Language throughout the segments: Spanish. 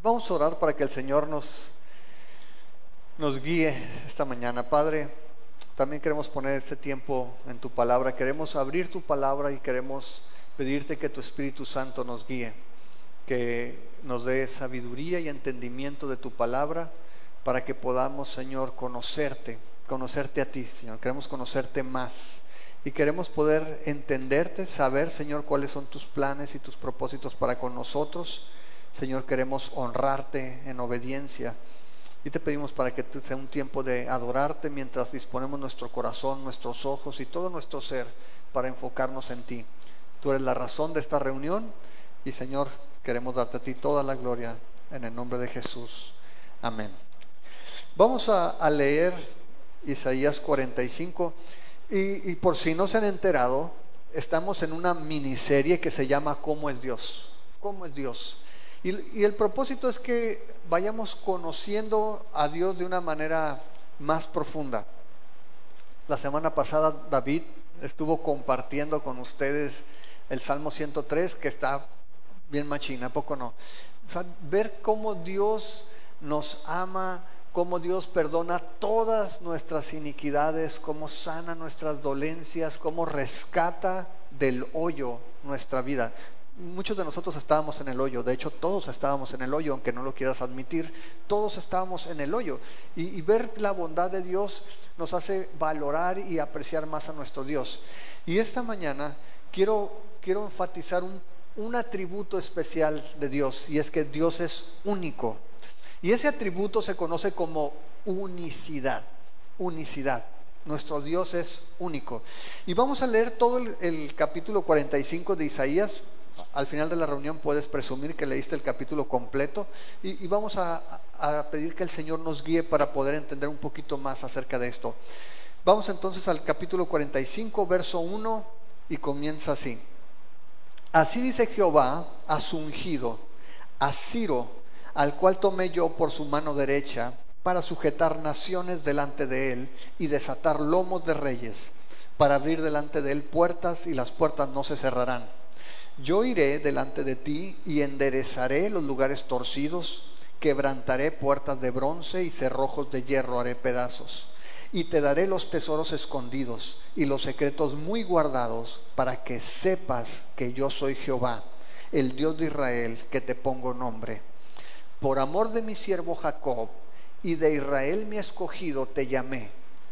Vamos a orar para que el Señor nos guíe esta mañana. Padre, también queremos poner este tiempo en tu palabra. Queremos abrir tu palabra y queremos pedirte que tu Espíritu Santo nos guíe, que nos dé sabiduría y entendimiento de tu palabra para que podamos, Señor, conocerte a ti, Señor. Queremos conocerte más y queremos poder entenderte, saber, Señor, cuáles son tus planes y tus propósitos para con nosotros. Señor, queremos honrarte en obediencia y te pedimos para que sea un tiempo de adorarte mientras disponemos nuestro corazón, nuestros ojos y todo nuestro ser para enfocarnos en ti. Tú eres la razón de esta reunión y, Señor, queremos darte a ti toda la gloria en el nombre de Jesús. Amén. Vamos a leer Isaías 45 y por si no se han enterado, estamos en una miniserie que se llama ¿Cómo es Dios? ¿Cómo es Dios? Y el propósito es que vayamos conociendo a Dios de una manera más profunda. La semana pasada David estuvo compartiendo con ustedes el Salmo 103, que está bien machina, ¿a poco no? O sea, ver cómo Dios nos ama, cómo Dios perdona todas nuestras iniquidades, cómo sana nuestras dolencias, cómo rescata del hoyo nuestra vida. Muchos de nosotros estábamos en el hoyo, de hecho todos estábamos en el hoyo, aunque no lo quieras admitir, todos estábamos en el hoyo y ver la bondad de Dios nos hace valorar y apreciar más a nuestro Dios. Y esta mañana quiero enfatizar un atributo especial de Dios, y es que Dios es único, y ese atributo se conoce como unicidad. Nuestro Dios es único. Y vamos a leer todo el capítulo 45 de Isaías. Al final de la reunión puedes presumir que leíste el capítulo completo y vamos a pedir que el Señor nos guíe para poder entender un poquito más acerca de esto. Vamos entonces al capítulo 45, verso 1, y comienza así. Así dice Jehová a su ungido, a Ciro, al cual tomé yo por su mano derecha, para sujetar naciones delante de él y desatar lomos de reyes, para abrir delante de él puertas y las puertas no se cerrarán. Yo iré delante de ti y enderezaré los lugares torcidos, quebrantaré puertas de bronce y cerrojos de hierro haré pedazos. Y te daré los tesoros escondidos y los secretos muy guardados, para que sepas que yo soy Jehová, el Dios de Israel, que te pongo nombre. Por amor de mi siervo Jacob y de Israel mi escogido te llamé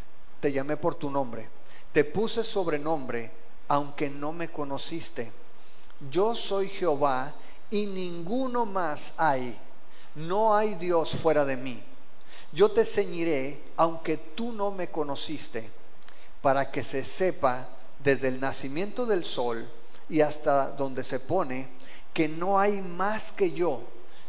por tu nombre. Te puse sobrenombre, aunque no me conociste. Yo soy Jehová y ninguno más hay. No hay Dios fuera de mí. Yo te ceñiré, aunque tú no me conociste, para que se sepa desde el nacimiento del sol y hasta donde se pone, que no hay más que yo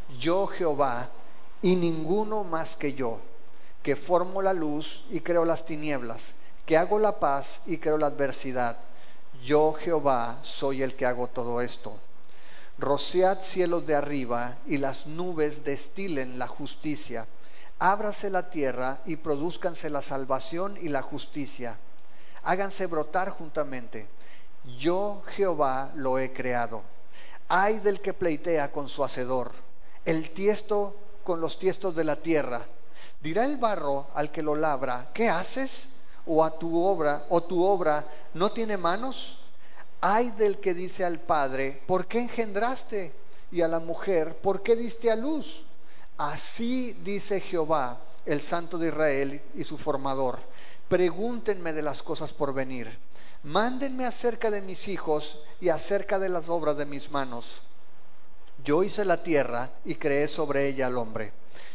Jehová, y ninguno más que yo, que formo la luz y creo las tinieblas, que hago la paz y creo la adversidad. Yo Jehová soy el que hago todo esto. Rociad cielos de arriba y las nubes destilen la justicia. Ábrase la tierra y produzcanse la salvación y la justicia. Háganse brotar juntamente. Yo Jehová lo he creado. Ay del que pleitea con su hacedor, el tiesto con los tiestos de la tierra. Dirá el barro al que lo labra: ¿qué haces? O tu obra no tiene manos. Ay del que dice al padre: ¿por qué engendraste? Y a la mujer: ¿por qué diste a luz? Así dice Jehová, el Santo de Israel y su formador: pregúntenme de las cosas por venir, mándenme acerca de mis hijos y acerca de las obras de mis manos. Yo hice la tierra y creé sobre ella al hombre.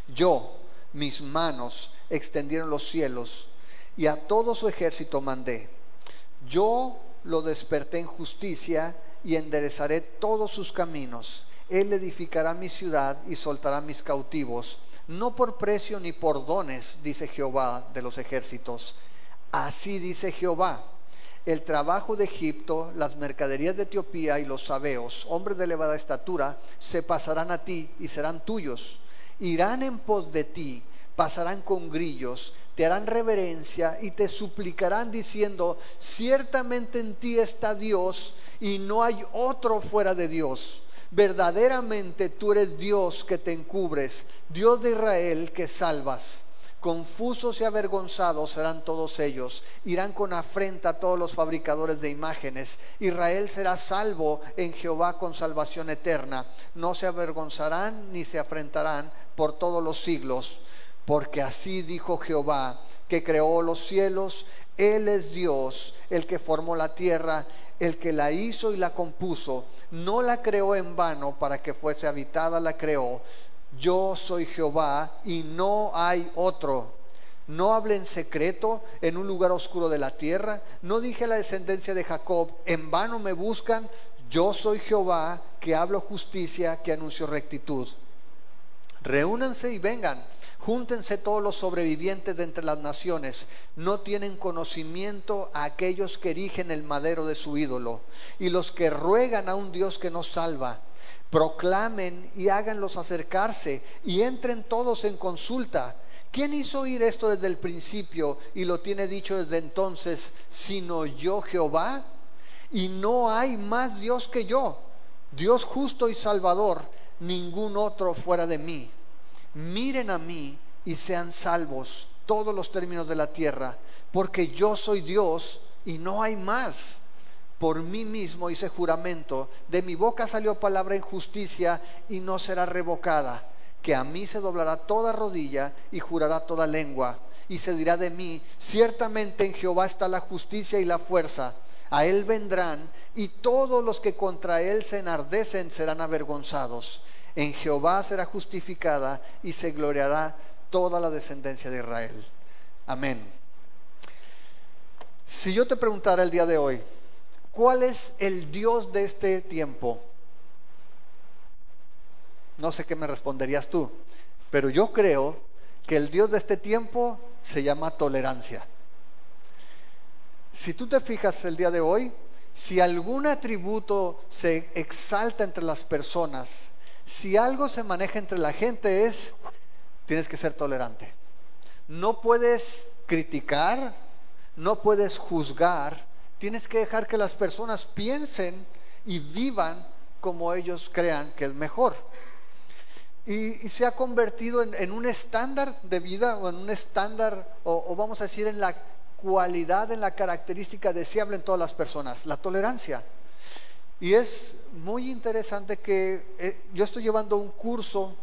Mis manos extendieron los cielos y a todo su ejército mandé. Yo lo desperté en justicia y enderezaré todos sus caminos. Él edificará mi ciudad y soltará mis cautivos, no por precio ni por dones, dice Jehová de los ejércitos. Así dice Jehová: el trabajo de Egipto, las mercaderías de Etiopía y los sabeos, hombres de elevada estatura, se pasarán a ti y serán tuyos. Irán en pos de ti, pasarán con grillos, te harán reverencia y te suplicarán diciendo: ciertamente en ti está Dios y no hay otro fuera de Dios. verdaderamente tú eres Dios que te encubres, Dios de Israel que salvas. Confusos y avergonzados serán todos ellos, irán con afrenta todos los fabricadores de imágenes. Israel será salvo en Jehová con salvación eterna. No se avergonzarán ni se afrentarán por todos los siglos, porque así dijo Jehová, que creó los cielos. Él es Dios, el que formó la tierra, el que la hizo y la compuso. No la creó en vano, para que fuese habitada la creó. Yo soy Jehová y no hay otro. No hablé en secreto en un lugar oscuro de la tierra. No dije a la descendencia de Jacob, en vano me buscan. Yo soy Jehová, que hablo justicia, que anuncio rectitud. Reúnanse y vengan, júntense todos los sobrevivientes de entre las naciones. No tienen conocimiento a aquellos que erigen el madero de su ídolo y los que ruegan a un Dios que no salva. Proclamen y háganlos acercarse y entren todos en consulta. ¿Quién hizo oír esto desde el principio y lo tiene dicho desde entonces, sino yo Jehová? Y no hay más Dios que yo, Dios justo y salvador, ningún otro fuera de mí. Miren a mí y sean salvos todos los términos de la tierra, porque yo soy Dios y no hay más. Por mí mismo hice juramento, de mi boca salió palabra en justicia y no será revocada, que a mí se doblará toda rodilla y jurará toda lengua, y se dirá de mí, ciertamente en Jehová está la justicia y la fuerza. A él vendrán, y todos los que contra él se enardecen serán avergonzados. En Jehová será justificada y se gloriará toda la descendencia de Israel. Amén. Si yo te preguntara el día de hoy, ¿cuál es el Dios de este tiempo? No sé qué me responderías tú, pero yo creo que el Dios de este tiempo se llama tolerancia. Si tú te fijas el día de hoy, si algún atributo se exalta entre las personas, si algo se maneja entre la gente es, tienes que ser tolerante. No puedes criticar, no puedes juzgar, tienes que dejar que las personas piensen y vivan como ellos crean que es mejor. Y se ha convertido en un estándar de vida, o en un estándar, o vamos a decir en la cualidad, en la característica deseable en todas las personas, la tolerancia. Y es muy interesante que yo estoy llevando un curso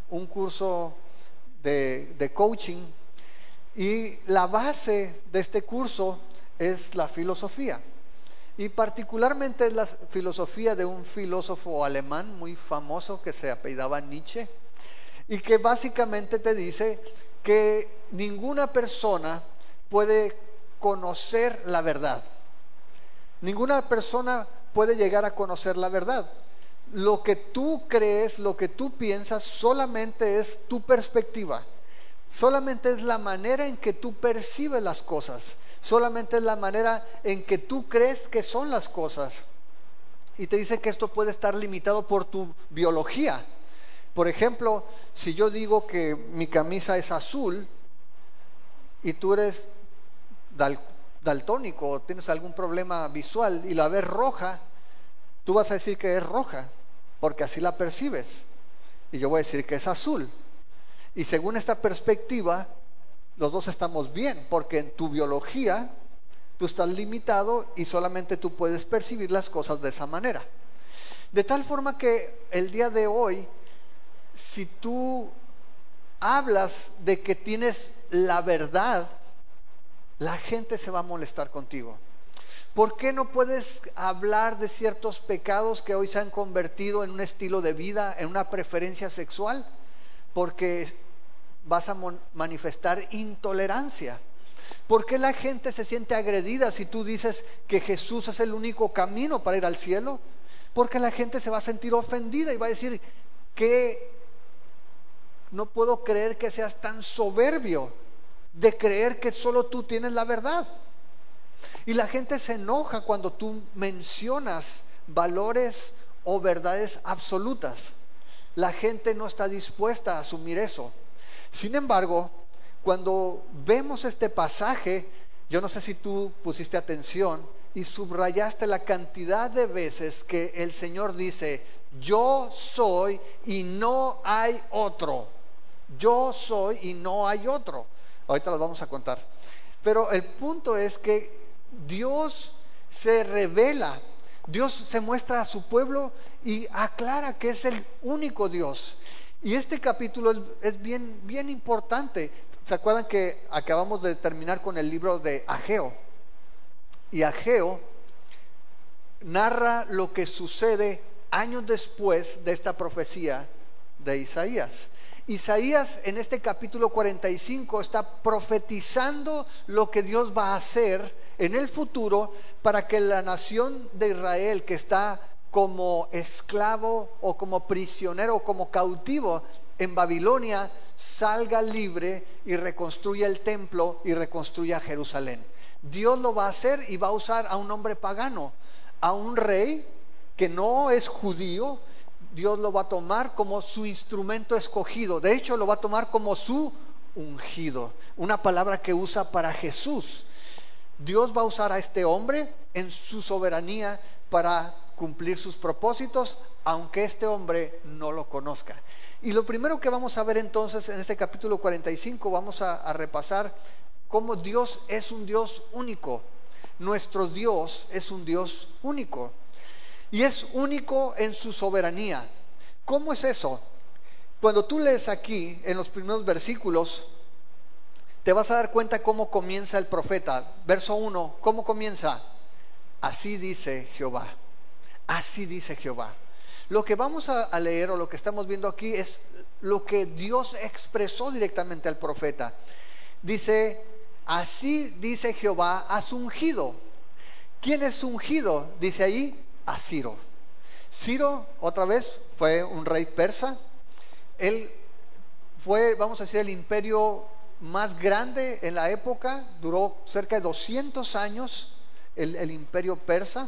de coaching, y la base de este curso es la filosofía, y particularmente es la filosofía de un filósofo alemán muy famoso que se apellidaba Nietzsche, y que básicamente te dice que ninguna persona puede conocer la verdad. Ninguna persona puede llegar a conocer la verdad. Lo que tú crees, lo que tú piensas, solamente es tu perspectiva. Solamente es la manera en que tú percibes las cosas. Solamente es la manera en que tú crees que son las cosas. Y te dice que esto puede estar limitado por tu biología. Por ejemplo, si yo digo que mi camisa es azul y tú eres daltónico o tienes algún problema visual y la ves roja, tú vas a decir que es roja porque así la percibes, y yo voy a decir que es azul. Y según esta perspectiva, los dos estamos bien, porque en tu biología tú estás limitado y solamente tú puedes percibir las cosas de esa manera. De tal forma que el día de hoy, si tú hablas de que tienes la verdad, la gente se va a molestar contigo. ¿Por qué no puedes hablar de ciertos pecados que hoy se han convertido en un estilo de vida, en una preferencia sexual? Porque vas a manifestar intolerancia. ¿Por qué la gente se siente agredida si tú dices que Jesús es el único camino para ir al cielo? Porque la gente se va a sentir ofendida y va a decir que no puedo creer que seas tan soberbio de creer que solo tú tienes la verdad. Y la gente se enoja cuando tú mencionas valores o verdades absolutas. La gente no está dispuesta a asumir eso. Sin embargo, cuando vemos este pasaje, yo no sé si tú pusiste atención, y subrayaste la cantidad de veces que el Señor dice, yo soy y no hay otro. Yo soy y no hay otro. Ahorita los vamos a contar. Pero el punto es que Dios se revela, Dios se muestra a su pueblo y aclara que es el único Dios. Y este capítulo es bien importante. ¿Se acuerdan que acabamos de terminar con el libro de Ageo? Y Ageo narra lo que sucede años después de esta profecía de Isaías. Isaías en este capítulo 45 está profetizando lo que Dios va a hacer en el futuro para que la nación de Israel, que está como esclavo o como prisionero o como cautivo en Babilonia, salga libre y reconstruya el templo y reconstruya Jerusalén. Dios lo va a hacer y va a usar a un hombre pagano, a un rey que no es judío. Dios lo va a tomar como su instrumento escogido. De hecho, lo va a tomar como su ungido, una palabra que usa para Jesús. Dios va a usar a este hombre en su soberanía para cumplir sus propósitos, aunque este hombre no lo conozca. Y lo primero que vamos a ver entonces en este capítulo 45, vamos a repasar cómo Dios es un Dios único. Nuestro Dios es un Dios único. Y es único en su soberanía. ¿Cómo es eso? Cuando tú lees aquí, en los primeros versículos, te vas a dar cuenta cómo comienza el profeta. Verso 1, ¿cómo comienza? Así dice Jehová. Así dice Jehová. Lo que vamos a leer o lo que estamos viendo aquí es lo que Dios expresó directamente al profeta. Dice, así dice Jehová, has ungido. ¿Quién es ungido? Dice ahí, a Ciro. Ciro, otra vez, fue un rey persa. Él fue, vamos a decir, el imperio más grande en la época. Duró cerca de 200 años el imperio persa.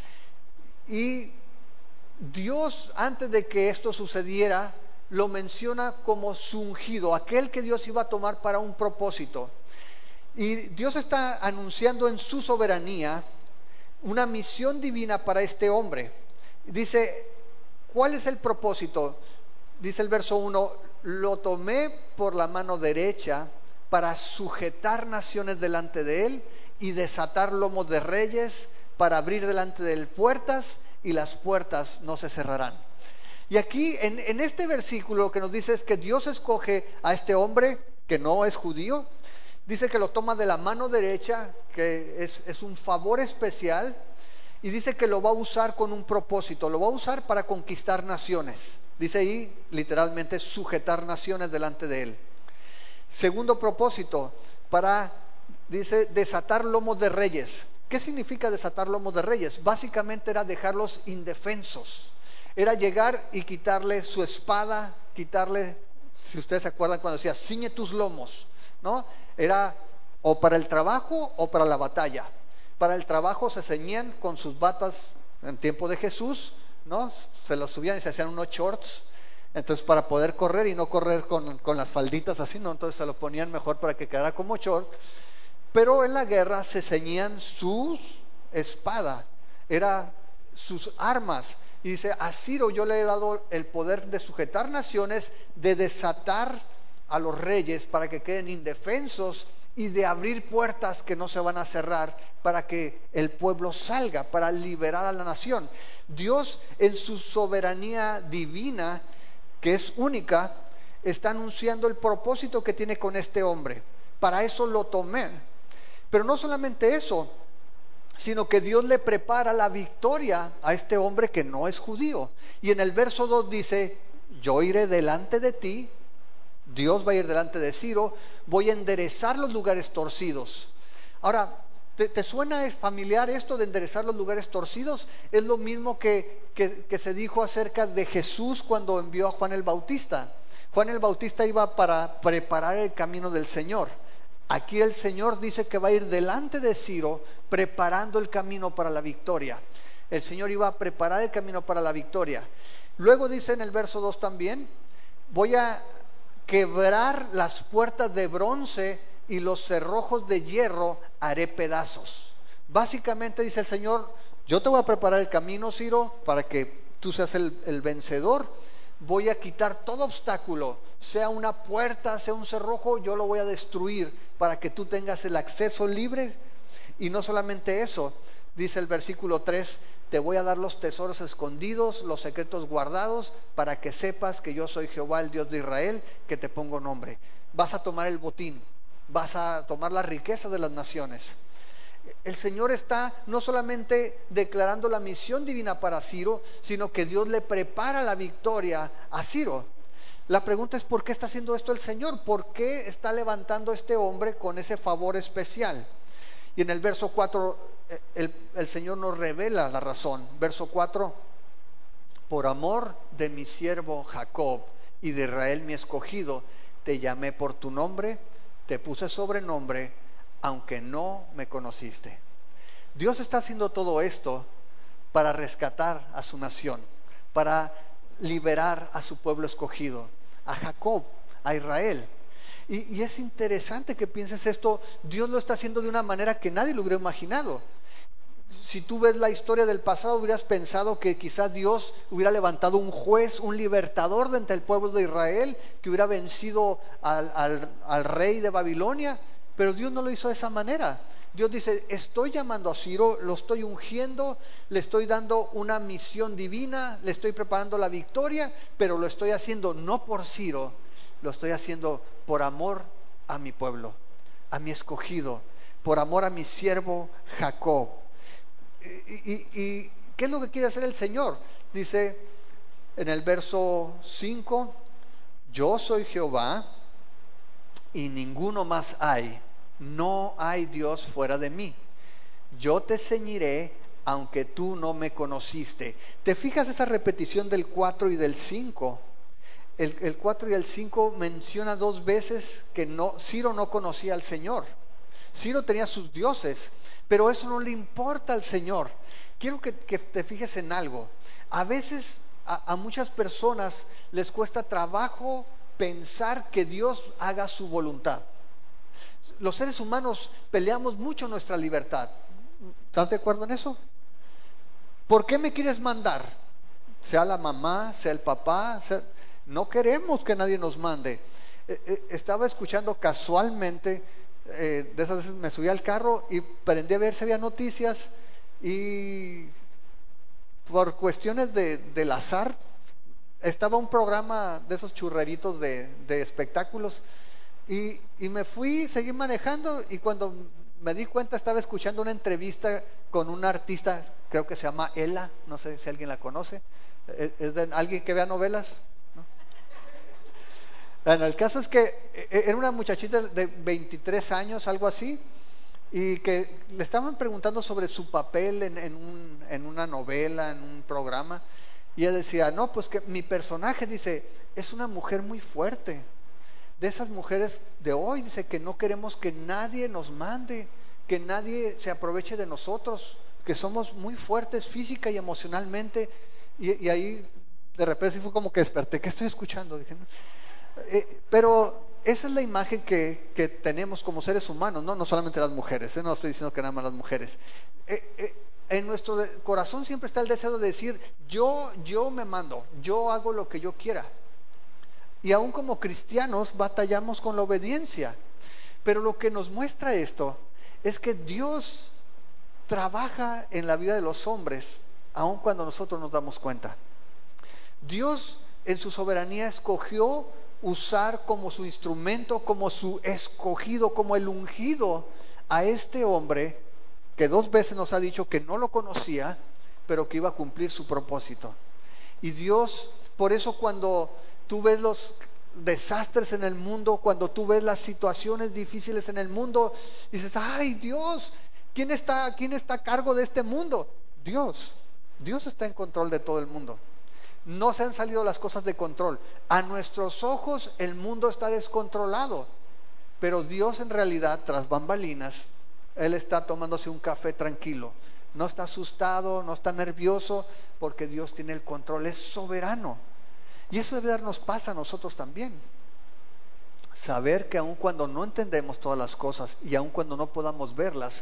Y Dios, antes de que esto sucediera, lo menciona como su ungido, aquel que Dios iba a tomar para un propósito. Y Dios está anunciando en su soberanía una misión divina para este hombre. Dice, ¿cuál es el propósito? Dice el verso 1, lo tomé por la mano derecha para sujetar naciones delante de él y desatar lomos de reyes, para abrir delante de él puertas y las puertas no se cerrarán. Y aquí en este versículo lo que nos dice es que Dios escoge a este hombre que no es judío. Dice que lo toma de la mano derecha, que es un favor especial, y dice que lo va a usar con un propósito, lo va a usar para conquistar naciones. Dice ahí literalmente sujetar naciones delante de él. Segundo propósito, dice desatar lomos de reyes. ¿Qué significa desatar lomos de reyes? Básicamente era dejarlos indefensos, era llegar y quitarle su espada, quitarle, si ustedes se acuerdan cuando decía, ciñe tus lomos, ¿no? Era o para el trabajo o para la batalla. Para el trabajo se ceñían con sus batas en tiempo de Jesús, ¿no? Se los subían y se hacían unos shorts, entonces para poder correr y no correr con las falditas así, ¿no? Entonces se lo ponían mejor para que quedara como short. Pero en la guerra se ceñían sus espada, era sus armas. Y dice, a Ciro yo le he dado el poder de sujetar naciones, de desatar a los reyes para que queden indefensos y de abrir puertas que no se van a cerrar para que el pueblo salga, para liberar a la nación. Dios en su soberanía divina, que es única, está anunciando el propósito que tiene con este hombre. Para eso lo tomé. Pero no solamente eso, sino que Dios le prepara la victoria a este hombre que no es judío. Y en el verso 2 dice, yo iré delante de ti. Dios va a ir delante de Ciro, voy a enderezar los lugares torcidos. Ahora, ¿te suena familiar esto de enderezar los lugares torcidos? Es lo mismo que se dijo acerca de Jesús cuando envió a Juan el Bautista. Juan el Bautista iba para preparar el camino del Señor. Aquí el Señor dice que va a ir delante de Ciro preparando el camino para la victoria. El Señor iba a preparar el camino para la victoria. Luego dice en el verso 2 también, voy a quebrar las puertas de bronce y los cerrojos de hierro haré pedazos. Básicamente dice el Señor, yo te voy a preparar el camino, Ciro, para que tú seas el vencedor. Voy a quitar todo obstáculo, sea una puerta, sea un cerrojo, yo lo voy a destruir para que tú tengas el acceso libre. Y no solamente eso, dice el versículo 3, te voy a dar los tesoros escondidos, los secretos guardados, para que sepas que yo soy Jehová, el Dios de Israel, que te pongo nombre. Vas a tomar el botín, vas a tomar la riqueza de las naciones. El Señor está no solamente declarando la misión divina para Ciro, sino que Dios le prepara la victoria a Ciro. La pregunta es: ¿por qué está haciendo esto el Señor? ¿Por qué está levantando a este hombre con ese favor especial? Y en el verso 4 el Señor nos revela la razón. Verso 4: por amor de mi siervo Jacob y de Israel mi escogido, te llamé por tu nombre, te puse sobrenombre, aunque no me conociste. Dios está haciendo todo esto para rescatar a su nación, para liberar a su pueblo escogido, a Jacob, a Israel. Y es interesante que pienses esto. Dios lo está haciendo de una manera que nadie lo hubiera imaginado. Si tú ves la historia del pasado, hubieras pensado que quizás Dios hubiera levantado un juez, un libertador de entre el pueblo de Israel, que hubiera vencido al rey de Babilonia. Pero Dios no lo hizo de esa manera. Dios dice: estoy llamando a Ciro, lo estoy ungiendo, le estoy dando una misión divina, le estoy preparando la victoria, pero lo estoy haciendo no por Ciro, lo estoy haciendo por amor a mi pueblo, a mi escogido, por amor a mi siervo Jacob. ¿Y qué es lo que quiere hacer el Señor? Dice en el verso 5: yo soy Jehová y ninguno más hay, no hay Dios fuera de mí. Yo te ceñiré aunque tú no me conociste. ¿Te fijas esa repetición del 4 y del 5? El 4 y el 5 menciona dos veces que Ciro no conocía al Señor. Ciro tenía sus dioses, pero eso no le importa al Señor. Quiero que te fijes en algo. A veces a muchas personas les cuesta trabajo pensar que Dios haga su voluntad. Los seres humanos peleamos mucho nuestra libertad. ¿Estás de acuerdo en eso? ¿Por qué me quieres mandar? Sea la mamá, sea el papá, no queremos que nadie nos mande. Estaba escuchando casualmente, de esas veces me subí al carro y prendí a ver si había noticias, y por cuestiones del azar estaba un programa de esos churreritos de espectáculos, y me fui, seguí manejando, y cuando me di cuenta estaba escuchando una entrevista con una artista, creo que se llama Ela, no sé si alguien la conoce. ¿Es de alguien que vea novelas? ¿No? Bueno, el caso es que era una muchachita de 23 años, algo así, y que le estaban preguntando sobre su papel en una novela, en un programa, y ella decía: no, pues que mi personaje, dice, es una mujer muy fuerte, de esas mujeres de hoy, dice, que no queremos que nadie nos mande, que nadie se aproveche de nosotros, que somos muy fuertes física y emocionalmente. Y ahí de repente fue como que desperté: ¿qué estoy escuchando? Dije, ¿no? Pero esa es la imagen que tenemos como seres humanos, no solamente las mujeres, no estoy diciendo que nada más las mujeres. En nuestro corazón siempre está el deseo de decir: yo me mando, yo hago lo que yo quiera. Y aún como cristianos batallamos con la obediencia. Pero lo que nos muestra esto es que Dios trabaja en la vida de los hombres, aun cuando nosotros nos damos cuenta. Dios en su soberanía escogió usar como su instrumento, como su escogido, como el ungido, a este hombre que 2 veces nos ha dicho que no lo conocía, pero que iba a cumplir su propósito. Y Dios, por eso cuando tú ves los desastres en el mundo, cuando tú ves las situaciones difíciles en el mundo, dices: ay, Dios, ¿quién está a cargo de este mundo? Dios está en control de todo el mundo. No se han salido las cosas de control. A nuestros ojos el mundo está descontrolado, pero Dios en realidad, tras bambalinas, Él está tomándose un café tranquilo. No está asustado, no está nervioso, porque Dios tiene el control, es soberano. Y eso debe darnos paz a nosotros también. Saber que aun cuando no entendemos todas las cosas y aun cuando no podamos verlas,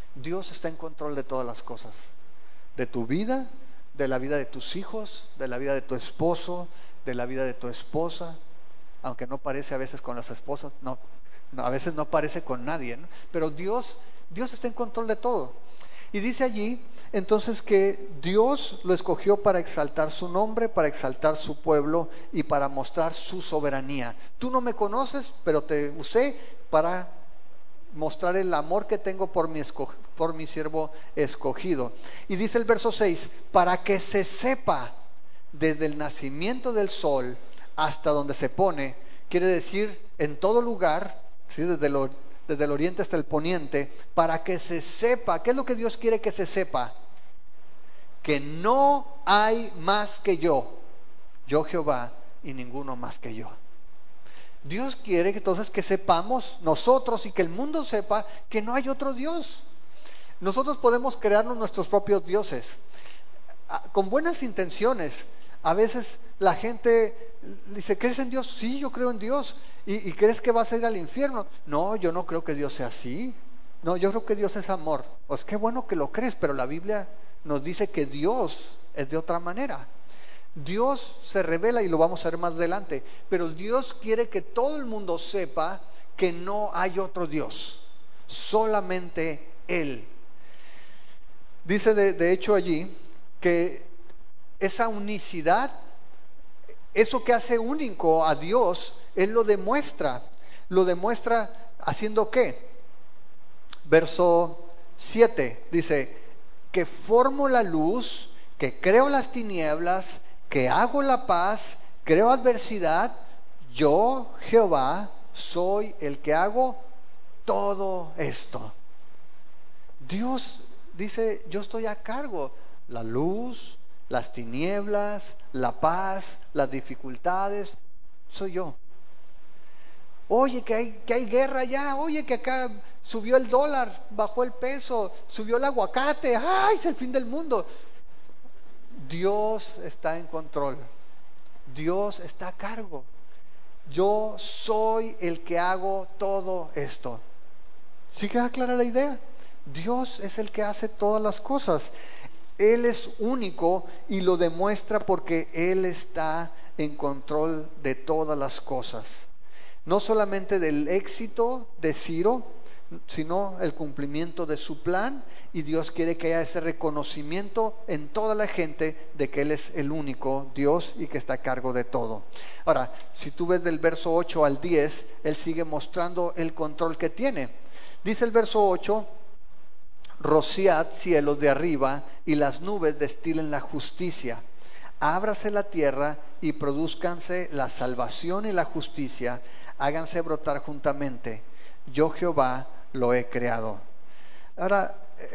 Dios está en control de todas las cosas, de tu vida, de la vida de tus hijos, de la vida de tu esposo, de la vida de tu esposa, aunque no parece a veces con las esposas, no, a veces no parece con nadie, ¿no? Pero Dios está en control de todo. Y dice allí entonces que Dios lo escogió para exaltar su nombre, para exaltar su pueblo y para mostrar su soberanía. Tú no me conoces, pero te usé para mostrar el amor que tengo por mi siervo escogido. Y dice el verso 6, para que se sepa desde el nacimiento del sol hasta donde se pone, quiere decir en todo lugar, ¿sí? desde el oriente hasta el poniente, para que se sepa. ¿Qué es lo que Dios quiere que se sepa? Que no hay más que yo Jehová, y ninguno más que yo. Dios quiere que entonces que sepamos nosotros y que el mundo sepa que no hay otro Dios. Nosotros podemos crearnos nuestros propios dioses con buenas intenciones. A veces la gente dice, ¿crees en Dios? Sí, yo creo en Dios. ¿Y crees que vas a ir al infierno? No, yo no creo que Dios sea así. No, yo creo que Dios es amor. Pues qué bueno que lo crees, pero la Biblia nos dice que Dios es de otra manera. Dios se revela y lo vamos a ver más adelante, pero Dios quiere que todo el mundo sepa que no hay otro Dios, solamente Él. Dice de hecho allí que esa unicidad, eso que hace único a Dios, Él lo demuestra haciendo ¿qué? Verso 7 dice, que formo la luz, que creo las tinieblas, que hago la paz, creo adversidad, yo, Jehová, soy el que hago todo esto. Dios dice, yo estoy a cargo, la luz, las tinieblas, la paz, las dificultades, soy yo. Oye, que hay guerra ya, oye, que acá subió el dólar, bajó el peso, subió el aguacate, ¡ay, es el fin del mundo! Dios está en control, Dios está a cargo. Yo soy el que hago todo esto. ¿Sí queda clara la idea? Dios es el que hace todas las cosas. Él es único y lo demuestra porque Él está en control de todas las cosas. No solamente del éxito de Ciro, sino el cumplimiento de su plan, y Dios quiere que haya ese reconocimiento en toda la gente de que Él es el único Dios y que está a cargo de todo. Ahora, si tú ves del verso 8 al 10, Él sigue mostrando el control que tiene. Dice el verso 8, rociad cielos de arriba y las nubes destilen la justicia. Ábrase la tierra y produzcanse la salvación y la justicia, háganse brotar juntamente. Yo Jehová lo he creado. Ahora,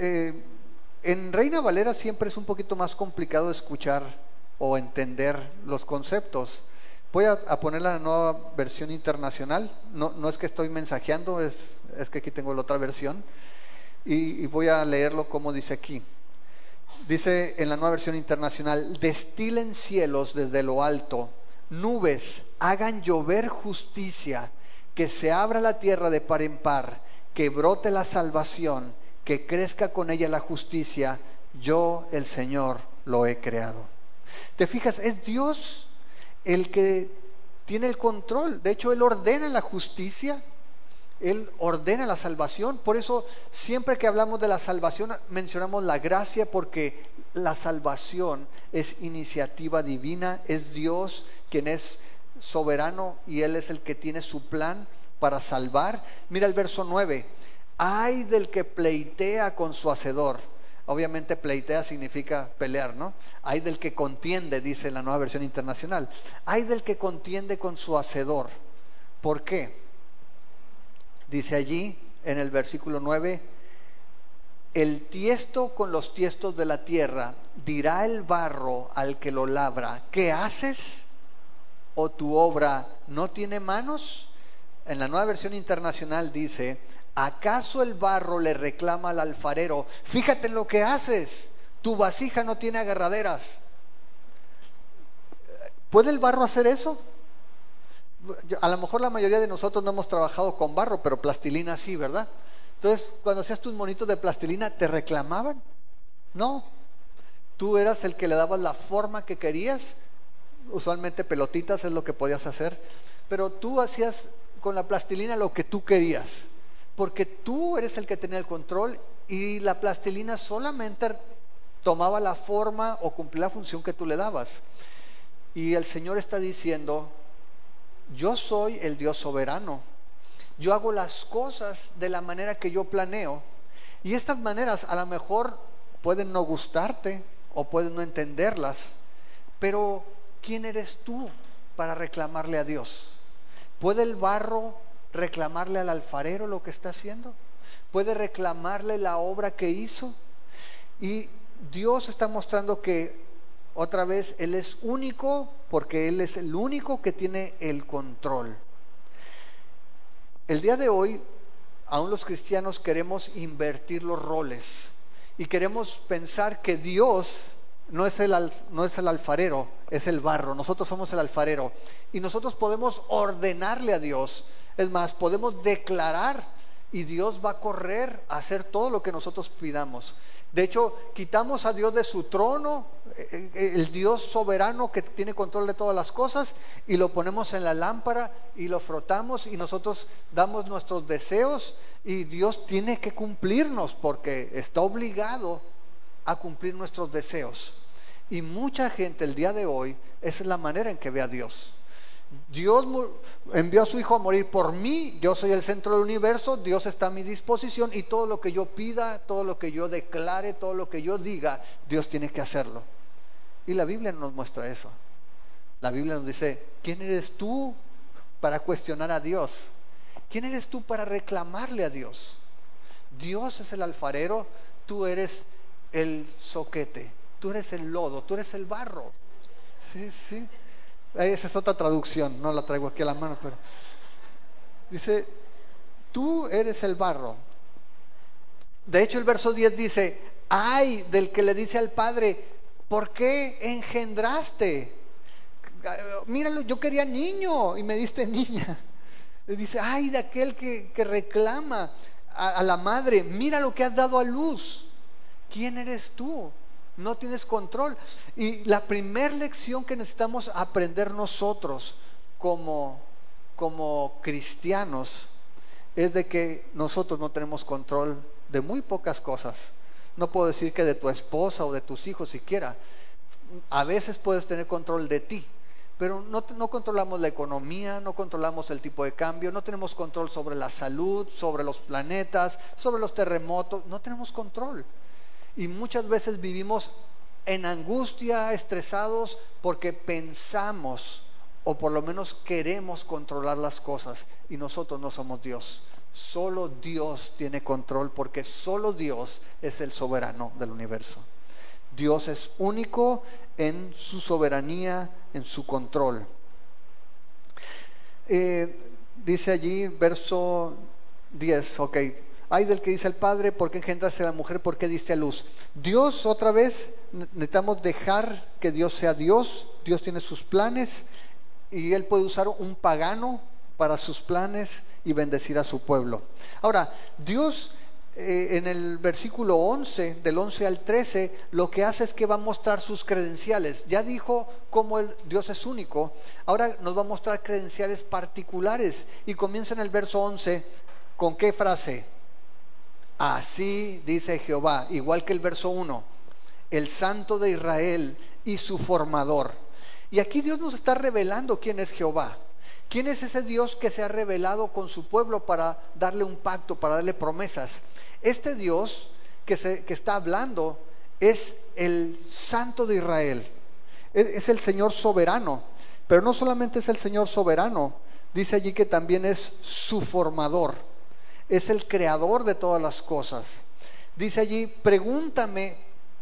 en Reina Valera siempre es un poquito más complicado escuchar o entender los conceptos. Voy a poner la nueva versión internacional. No es que estoy mensajeando, es que aquí tengo la otra versión. Y voy a leerlo como dice aquí. Dice en la nueva versión internacional, destilen cielos desde lo alto, nubes, hagan llover justicia, que se abra la tierra de par en par, que brote la salvación, que crezca con ella la justicia. Yo, el Señor, lo he creado. ¿Te fijas? Es Dios el que tiene el control. De hecho, Él ordena la justicia, Él ordena la salvación. Por eso, siempre que hablamos de la salvación, mencionamos la gracia, porque la salvación es iniciativa divina. Es Dios quien es soberano y Él es el que tiene su plan para salvar. Mira el verso 9, ay del que pleitea con su hacedor. Obviamente pleitea significa pelear, ¿no? Ay del que contiende, dice la nueva versión internacional. Ay del que contiende con su hacedor. ¿Por qué? Dice allí en el versículo 9, el tiesto con los tiestos de la tierra dirá el barro al que lo labra, ¿qué haces? ¿O tu obra no tiene manos? En la nueva versión internacional dice, ¿acaso el barro le reclama al alfarero, fíjate en lo que haces, tu vasija no tiene agarraderas? ¿Puede el barro hacer eso? A lo mejor la mayoría de nosotros no hemos trabajado con barro, pero plastilina sí, ¿verdad? Entonces, cuando hacías tus monitos de plastilina, ¿te reclamaban? No. Tú eras el que le dabas la forma que querías. Usualmente pelotitas es lo que podías hacer. Pero tú hacías con la plastilina lo que tú querías. Porque tú eres el que tenía el control y la plastilina solamente tomaba la forma o cumplía la función que tú le dabas. Y el Señor está diciendo, yo soy el Dios soberano. Yo hago las cosas de la manera que yo planeo. Y estas maneras a lo mejor pueden no gustarte o pueden no entenderlas. Pero ¿quién eres tú para reclamarle a Dios? ¿Puede el barro reclamarle al alfarero lo que está haciendo? ¿Puede reclamarle la obra que hizo? Y Dios está mostrando que otra vez Él es único, porque Él es el único que tiene el control. El día de hoy, aún los cristianos queremos invertir los roles y queremos pensar que Dios no es el alfarero, es el barro. Nosotros somos el alfarero y nosotros podemos ordenarle a Dios. Es más, podemos declarar y Dios va a correr a hacer todo lo que nosotros pidamos. De hecho, quitamos a Dios de su trono, el Dios soberano que tiene control de todas las cosas, y lo ponemos en la lámpara y lo frotamos y nosotros damos nuestros deseos y Dios tiene que cumplirnos porque está obligado a cumplir nuestros deseos. Y mucha gente el día de hoy, esa es la manera en que ve a Dios. Dios envió a su Hijo a morir por mí, yo soy el centro del universo, Dios está a mi disposición y todo lo que yo pida, todo lo que yo declare, todo lo que yo diga, Dios tiene que hacerlo. Y la Biblia nos muestra eso. La Biblia nos dice, ¿quién eres tú para cuestionar a Dios? ¿Quién eres tú para reclamarle a Dios? Dios es el alfarero, tú eres el zoquete, tú eres el lodo, tú eres el barro. Sí, sí. Esa es otra traducción, no la traigo aquí a la mano, pero dice, tú eres el barro. De hecho, el verso 10 dice, ay del que le dice al padre, ¿por qué engendraste? Míralo, yo quería niño y me diste niña. Le dice, ay de aquel que reclama a la madre, mira lo que has dado a luz. ¿Quién eres tú? No tienes control. Y la primera lección que necesitamos aprender nosotros como cristianos es de que nosotros no tenemos control de muy pocas cosas. No puedo decir que de tu esposa o de tus hijos siquiera. A veces puedes tener control de ti, pero no controlamos la economía, no controlamos el tipo de cambio, no tenemos control sobre la salud, sobre los planetas, sobre los terremotos, no tenemos control. Y muchas veces vivimos en angustia, estresados, porque pensamos o por lo menos queremos controlar las cosas y nosotros no somos Dios. Solo Dios tiene control porque solo Dios es el soberano del universo. Dios es único en su soberanía, en su control. Dice allí, verso 10, ok. Ay del que dice al padre, ¿por qué engendraste a la mujer? ¿Por qué diste a luz? Dios, otra vez, necesitamos dejar que Dios sea Dios. Dios tiene sus planes y Él puede usar un pagano para sus planes y bendecir a su pueblo. Ahora, Dios en el versículo 11, del 11 al 13, lo que hace es que va a mostrar sus credenciales. Ya dijo cómo Dios es único, ahora nos va a mostrar credenciales particulares. Y comienza en el verso 11, ¿con qué frase? Así dice Jehová, igual que el verso 1, el Santo de Israel y su formador. Y aquí Dios nos está revelando quién es Jehová. ¿Quién es ese Dios que se ha revelado con su pueblo para darle un pacto, para darle promesas? Este Dios que está hablando es el Santo de Israel, es el Señor soberano, pero no solamente es el Señor soberano, dice allí que también es su formador. Es el creador de todas las cosas. Dice allí, pregúntame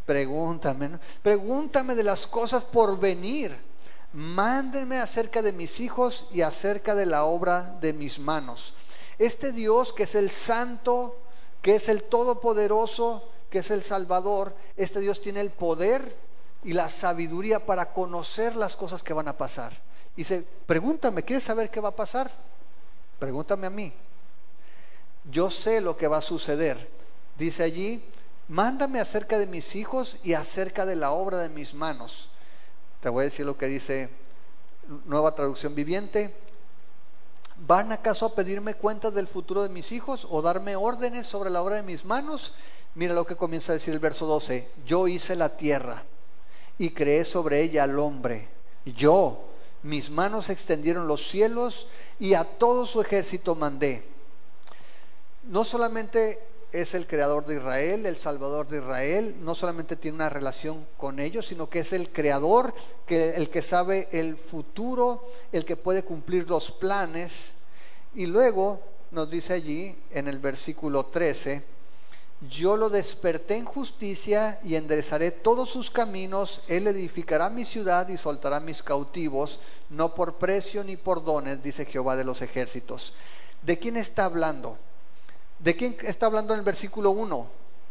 de las cosas por venir. Mándeme acerca de mis hijos y acerca de la obra de mis manos. Este Dios que es el Santo, que es el Todopoderoso, que es el Salvador, este Dios tiene el poder y la sabiduría para conocer las cosas que van a pasar. Dice, pregúntame, ¿quieres saber qué va a pasar? Pregúntame a mí. yo sé lo que va a suceder. Dice allí, mándame acerca de mis hijos y acerca de la obra de mis manos. Te voy a decir lo que dice Nueva Traducción Viviente. ¿Van acaso a pedirme cuentas del futuro de mis hijos o darme órdenes sobre la obra de mis manos? Mira lo que comienza a decir el verso 12. Yo hice la tierra y creé sobre ella al hombre. Yo, mis manos extendieron los cielos y a todo su ejército mandé. No solamente es el creador de Israel, el salvador de Israel, no solamente tiene una relación con ellos, sino que es el creador, el que sabe el futuro, el que puede cumplir los planes. Y luego nos dice allí en el versículo 13, yo lo desperté en justicia y enderezaré todos sus caminos, él edificará mi ciudad y soltará mis cautivos, no por precio ni por dones, dice Jehová de los ejércitos. ¿De quién está hablando? ¿De quién está hablando en el versículo 1?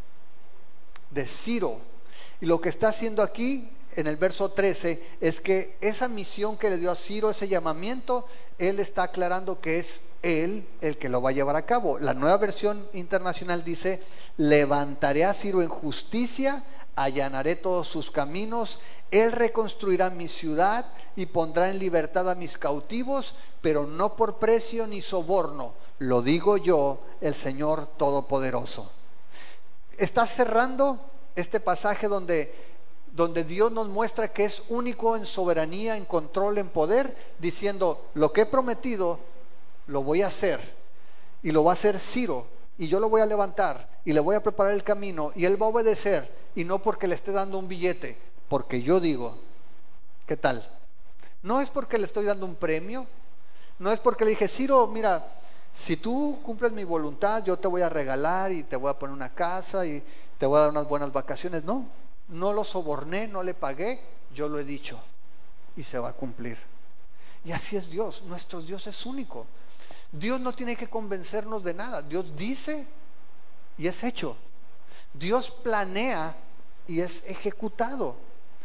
De Ciro. Y lo que está haciendo aquí en el verso 13 es que esa misión que le dio a Ciro, ese llamamiento, él está aclarando que es él el que lo va a llevar a cabo. La Nueva Versión Internacional dice, levantaré a Ciro en justicia, allanaré todos sus caminos, él reconstruirá mi ciudad y pondrá en libertad a mis cautivos, pero no por precio ni soborno, lo digo yo, el Señor Todopoderoso. Está cerrando este pasaje donde Dios nos muestra que es único en soberanía, en control, en poder, diciendo, lo que he prometido lo voy a hacer, y lo va a hacer Ciro, y yo lo voy a levantar y le voy a preparar el camino y él va a obedecer, y no porque le esté dando un billete, porque yo digo. ¿Qué tal? No es porque le estoy dando un premio, no es porque le dije, Ciro, mira, si tú cumples mi voluntad, yo te voy a regalar y te voy a poner una casa y te voy a dar unas buenas vacaciones. No, no lo soborné, no le pagué, yo lo he dicho y se va a cumplir. Y así es Dios, nuestro Dios es único. Dios no tiene que convencernos de nada, Dios dice y es hecho. Dios planea y es ejecutado.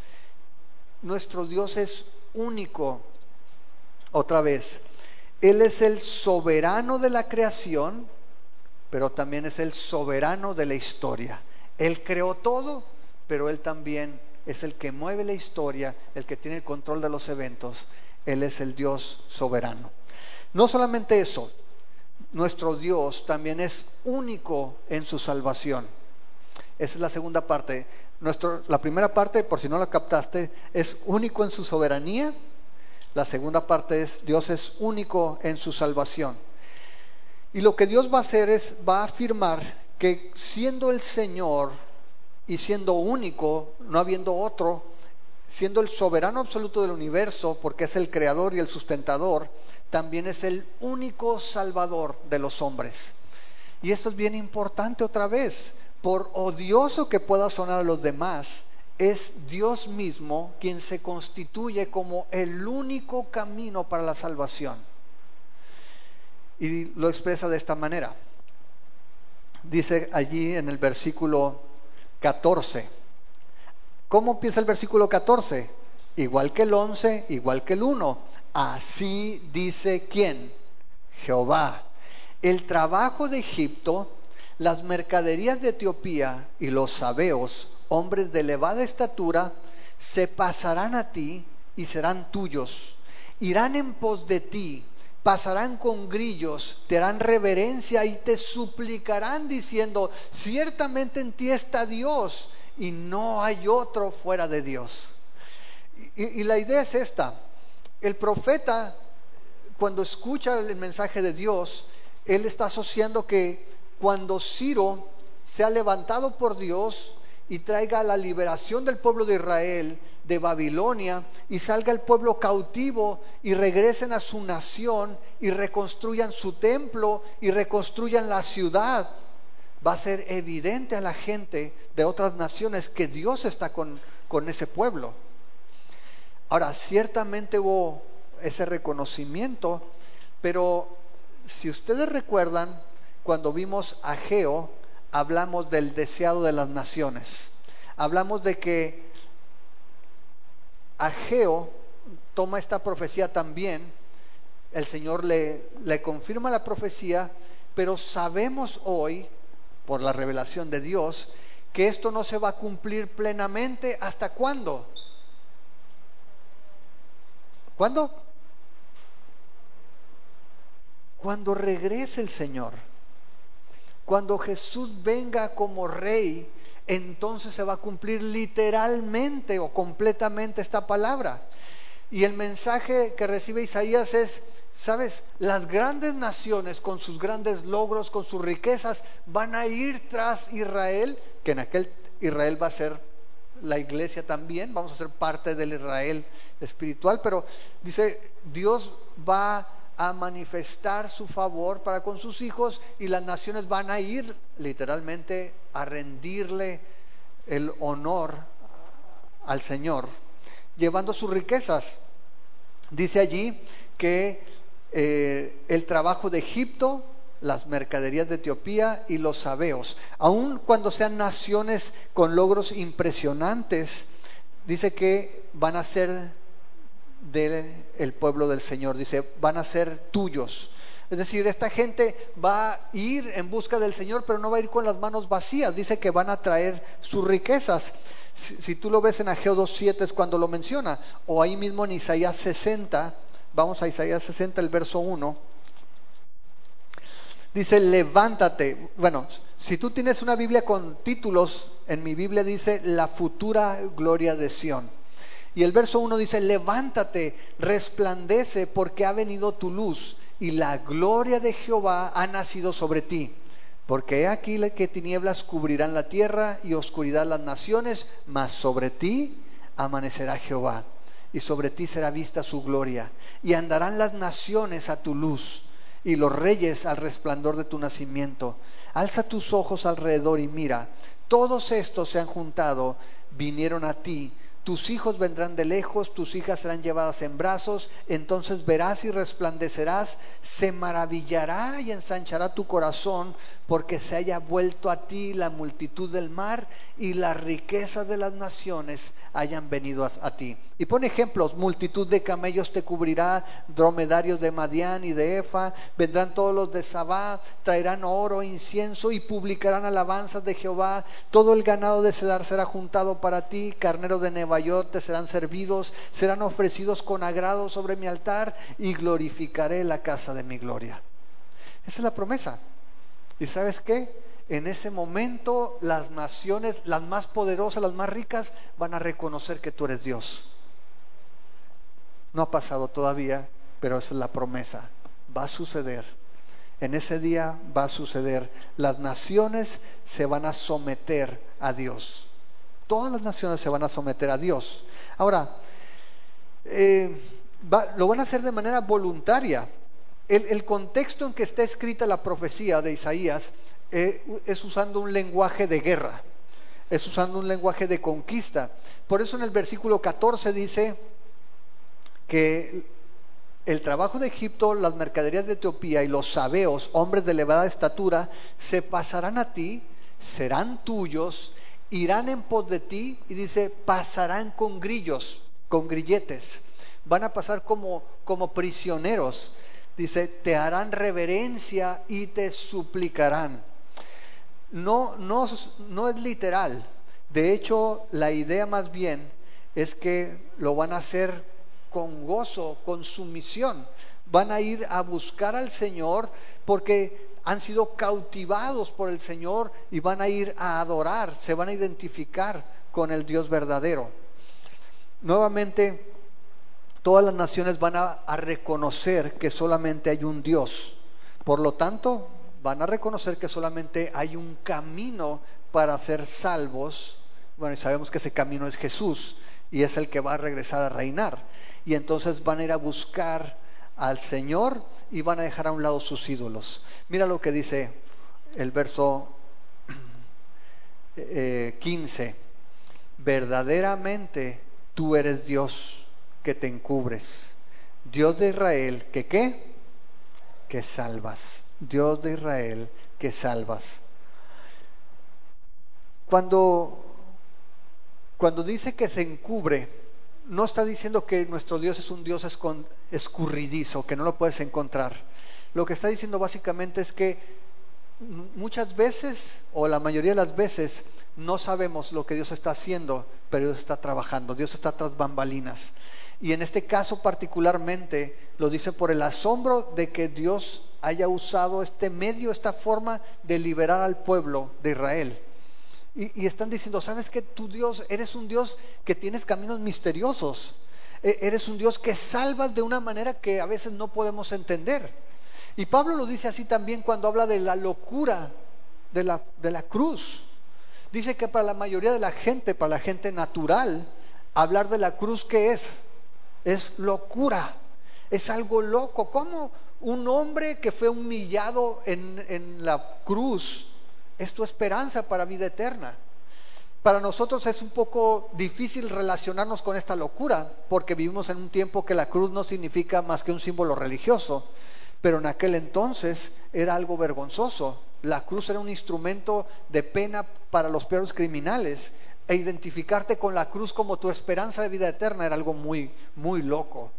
Nuestro Dios es único. Otra vez, Él es el soberano de la creación, pero también es el soberano de la historia. Él creó todo, pero Él también es el que mueve la historia, el que tiene el control de los eventos. Él es el Dios soberano. No solamente eso, nuestro Dios también es único en su salvación. Esa es la segunda parte. La primera parte, por si no la captaste, es único en su soberanía. La segunda parte es Dios es único en su salvación. Y lo que Dios va a hacer es, va a afirmar que siendo el Señor y siendo único, no habiendo otro, siendo el soberano absoluto del universo, porque es el creador y el sustentador, también es el único salvador de los hombres. Y esto es bien importante otra vez, por odioso que pueda sonar a los demás, es Dios mismo quien se constituye como el único camino para la salvación. Y lo expresa de esta manera. Dice allí en el versículo 14. ¿Cómo empieza el versículo 14? Igual que el 11, igual que el 1. Así dice ¿quién? Jehová. El trabajo de Egipto, las mercaderías de Etiopía y los sabeos, hombres de elevada estatura, se pasarán a ti y serán tuyos. Irán en pos de ti, pasarán con grillos, te harán reverencia y te suplicarán diciendo, ciertamente en ti está Dios y no hay otro fuera de Dios. Y la idea es esta: el profeta, cuando escucha el mensaje de Dios, él está asociando que cuando Ciro sea levantado por Dios y traiga la liberación del pueblo de Israel de Babilonia y salga el pueblo cautivo y regresen a su nación y reconstruyan su templo y reconstruyan la ciudad, va a ser evidente a la gente de otras naciones que Dios está con ese pueblo. Ahora, ciertamente hubo ese reconocimiento, pero si ustedes recuerdan, cuando vimos a Ageo, hablamos del deseado de las naciones. Hablamos de que Ageo toma esta profecía también, el Señor le confirma la profecía pero sabemos hoy, por la revelación de Dios, que esto no se va a cumplir plenamente. ¿Hasta cuándo? ¿Cuándo? Cuando regrese el Señor. Cuando Jesús venga como Rey, entonces se va a cumplir literalmente o completamente esta palabra. Y el mensaje que recibe Isaías es, ¿sabes? Las grandes naciones con sus grandes logros, con sus riquezas, van a ir tras Israel, que en aquel Israel va a ser la iglesia también, vamos a ser parte del Israel espiritual, pero dice, Dios va a manifestar su favor para con sus hijos y las naciones van a ir literalmente a rendirle el honor al Señor, llevando sus riquezas. Dice allí que el trabajo de Egipto, las mercaderías de Etiopía y los sabeos, aun cuando sean naciones con logros impresionantes, dice que van a ser del pueblo del Señor, dice, van a ser tuyos. Es decir, esta gente va a ir en busca del Señor, pero no va a ir con las manos vacías. Dice que van a traer sus riquezas. Si tú lo ves en Ageo 2:7 es cuando lo menciona, o ahí mismo en Isaías 60, vamos a Isaías 60, el verso 1. Dice, levántate. Bueno, si tú tienes una Biblia con títulos, en mi Biblia dice, la futura gloria de Sión. Y el verso 1 dice, levántate, resplandece, porque ha venido tu luz, y la gloria de Jehová ha nacido sobre ti. Porque he aquí que tinieblas cubrirán la tierra, y oscuridad las naciones, mas sobre ti amanecerá Jehová, y sobre ti será vista su gloria. Y andarán las naciones a tu luz, y los reyes al resplandor de tu nacimiento. Alza tus ojos alrededor y mira, todos estos se han juntado, vinieron a ti. Tus hijos vendrán de lejos, tus hijas serán llevadas en brazos, entonces verás y resplandecerás, se maravillará y ensanchará tu corazón, porque se haya vuelto a ti la multitud del mar y las riquezas de las naciones hayan venido a ti. Y pone ejemplos, multitud de camellos te cubrirá, dromedarios de Madián y de Efa, vendrán todos los de Sabá, traerán oro, incienso y publicarán alabanzas de Jehová, todo el ganado de Cedar será juntado para ti, carneros de Nebaiot te serán servidos, serán ofrecidos con agrado sobre mi altar y glorificaré la casa de mi gloria. Esa es la promesa. ¿Y sabes qué? En ese momento las naciones, las más poderosas, las más ricas, van a reconocer que tú eres Dios. No ha pasado todavía, pero esa es la promesa. Va a suceder. En ese día va a suceder. Las naciones se van a someter a Dios. Todas las naciones se van a someter a Dios. Ahora, lo van a hacer de manera voluntaria. El contexto en que está escrita la profecía de Isaías es usando un lenguaje de guerra, es usando un lenguaje de conquista. Por eso en el versículo 14 dice que el trabajo de Egipto, las mercaderías de Etiopía y los sabeos, hombres de elevada estatura, se pasarán a ti, serán tuyos, irán en pos de ti, y dice, pasarán con grillos, con grilletes, van a pasar como prisioneros. Dice, te harán reverencia y te suplicarán. No es literal. De hecho, la idea más bien es que lo van a hacer con gozo, con sumisión. Van a ir a buscar al Señor porque han sido cautivados por el Señor y van a ir a adorar, se van a identificar con el Dios verdadero. Nuevamente, todas las naciones van a reconocer que solamente hay un Dios. Por lo tanto, van a reconocer que solamente hay un camino para ser salvos. Bueno, y sabemos que ese camino es Jesús y es el que va a regresar a reinar. Y entonces van a ir a buscar al Señor y van a dejar a un lado sus ídolos. Mira lo que dice el verso 15. Verdaderamente tú eres Dios que te encubres, Dios de Israel, que ¿qué? Que salvas. Dios de Israel, que salvas. Cuando dice que se encubre, no está diciendo que nuestro Dios es un Dios escurridizo, que no lo puedes encontrar. Lo que está diciendo básicamente es que muchas veces, o la mayoría de las veces, no sabemos lo que Dios está haciendo, pero Dios está trabajando, Dios está tras bambalinas. Y en este caso particularmente lo dice por el asombro de que Dios haya usado este medio, esta forma de liberar al pueblo de Israel. Y están diciendo, ¿sabes qué? Tu Dios, eres un Dios que tienes caminos misteriosos. Eres un Dios que salvas de una manera que a veces no podemos entender. Y Pablo lo dice así también cuando habla de la locura de la cruz. Dice que para la mayoría de la gente, para la gente natural, hablar de la cruz, ¿qué es? Es locura, es algo loco. ¿Cómo un hombre que fue humillado en la cruz es tu esperanza para vida eterna? Para nosotros es un poco difícil relacionarnos con esta locura, porque vivimos en un tiempo que la cruz no significa más que un símbolo religioso, pero en aquel entonces era algo vergonzoso. La cruz era un instrumento de pena para los peores criminales, e identificarte con la cruz como tu esperanza de vida eterna era algo muy, muy loco.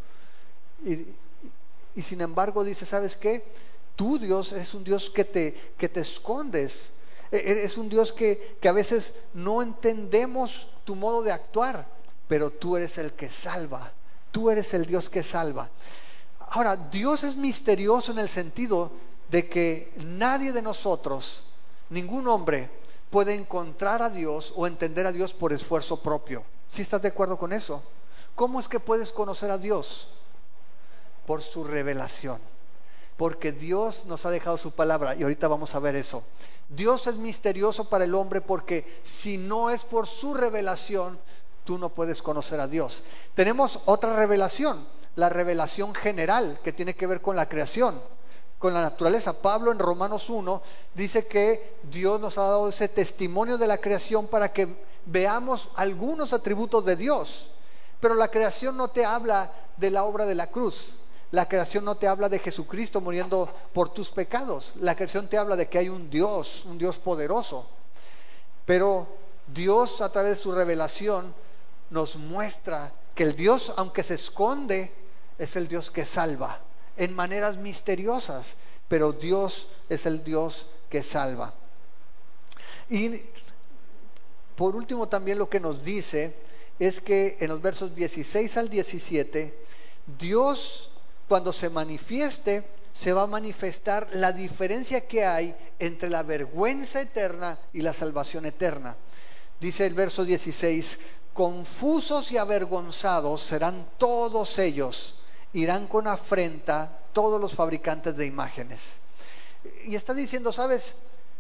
Y sin embargo dice, ¿sabes qué? Tu Dios es un Dios que te escondes. Es un Dios que a veces no entendemos tu modo de actuar, pero tú eres el que salva. Tú eres el Dios que salva. Ahora, Dios es misterioso en el sentido de que nadie de nosotros, ningún hombre, puede encontrar a Dios o entender a Dios por esfuerzo propio. ¿Sí estás de acuerdo con eso? ¿Cómo es que puedes conocer a Dios? Por su revelación. Porque Dios nos ha dejado su palabra y ahorita vamos a ver eso. Dios es misterioso para el hombre porque si no es por su revelación, tú no puedes conocer a Dios. Tenemos otra revelación, la revelación general que tiene que ver con la creación, con la naturaleza. Pablo en Romanos 1 dice que Dios nos ha dado ese testimonio de la creación para que veamos algunos atributos de Dios. Pero la creación no te habla de la obra de la cruz. La creación no te habla de Jesucristo muriendo por tus pecados. La creación te habla de que hay un Dios poderoso. Pero Dios, a través de su revelación, nos muestra que el Dios, aunque se esconde, es el Dios que salva en maneras misteriosas, pero Dios es el Dios que salva. Y por último también lo que nos dice es que en los versos 16 al 17, Dios, cuando se manifieste, se va a manifestar la diferencia que hay entre la vergüenza eterna y la salvación eterna. Dice el verso 16, confusos y avergonzados serán todos ellos, irán con afrenta todos los fabricantes de imágenes. Y está diciendo, ¿sabes?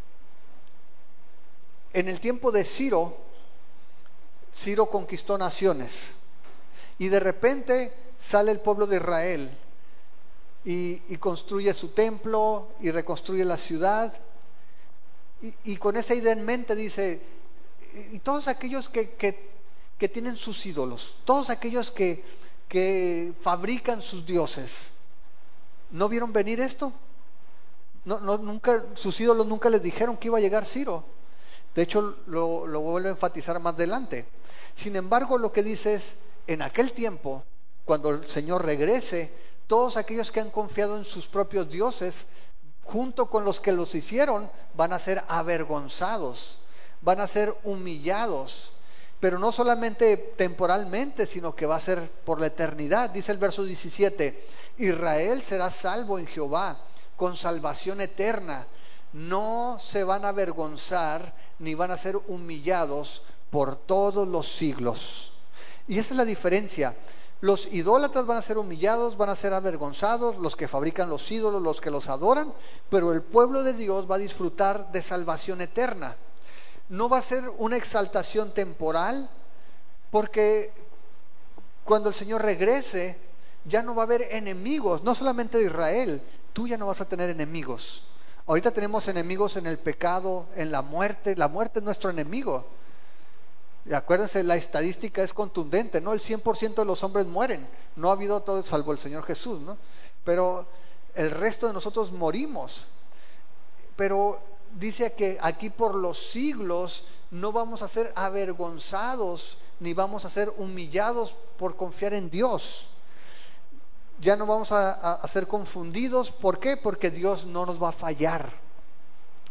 En el tiempo de Ciro conquistó naciones y de repente sale el pueblo de Israel y construye su templo y reconstruye la ciudad y con esa idea en mente dice, y todos aquellos que tienen sus ídolos, todos aquellos que fabrican sus dioses, ¿no vieron venir esto? Nunca, sus ídolos nunca les dijeron que iba a llegar Ciro. De hecho, lo vuelvo a enfatizar más adelante. Sin embargo, lo que dice es, en aquel tiempo, cuando el Señor regrese, todos aquellos que han confiado en sus propios dioses, junto con los que los hicieron, van a ser avergonzados, van a ser humillados. Pero no solamente temporalmente, sino que va a ser por la eternidad. Dice el verso 17, Israel será salvo en Jehová, con salvación eterna. No se van a avergonzar, ni van a ser humillados por todos los siglos. Y esa es la diferencia. Los idólatras van a ser humillados, van a ser avergonzados, los que fabrican los ídolos, los que los adoran, pero el pueblo de Dios va a disfrutar de salvación eterna. No va a ser una exaltación temporal, porque cuando el Señor regrese ya no va a haber enemigos, no solamente de Israel, tú ya no vas a tener enemigos. Ahorita tenemos enemigos en el pecado, en la muerte es nuestro enemigo. Y acuérdense, la estadística es contundente, ¿no? El 100% de los hombres mueren, no ha habido todo salvo el Señor Jesús, ¿no? Pero el resto de nosotros morimos. Pero dice que aquí por los siglos no vamos a ser avergonzados ni vamos a ser humillados por confiar en Dios. Ya no vamos a ser confundidos. ¿Por qué? Porque Dios no nos va a fallar.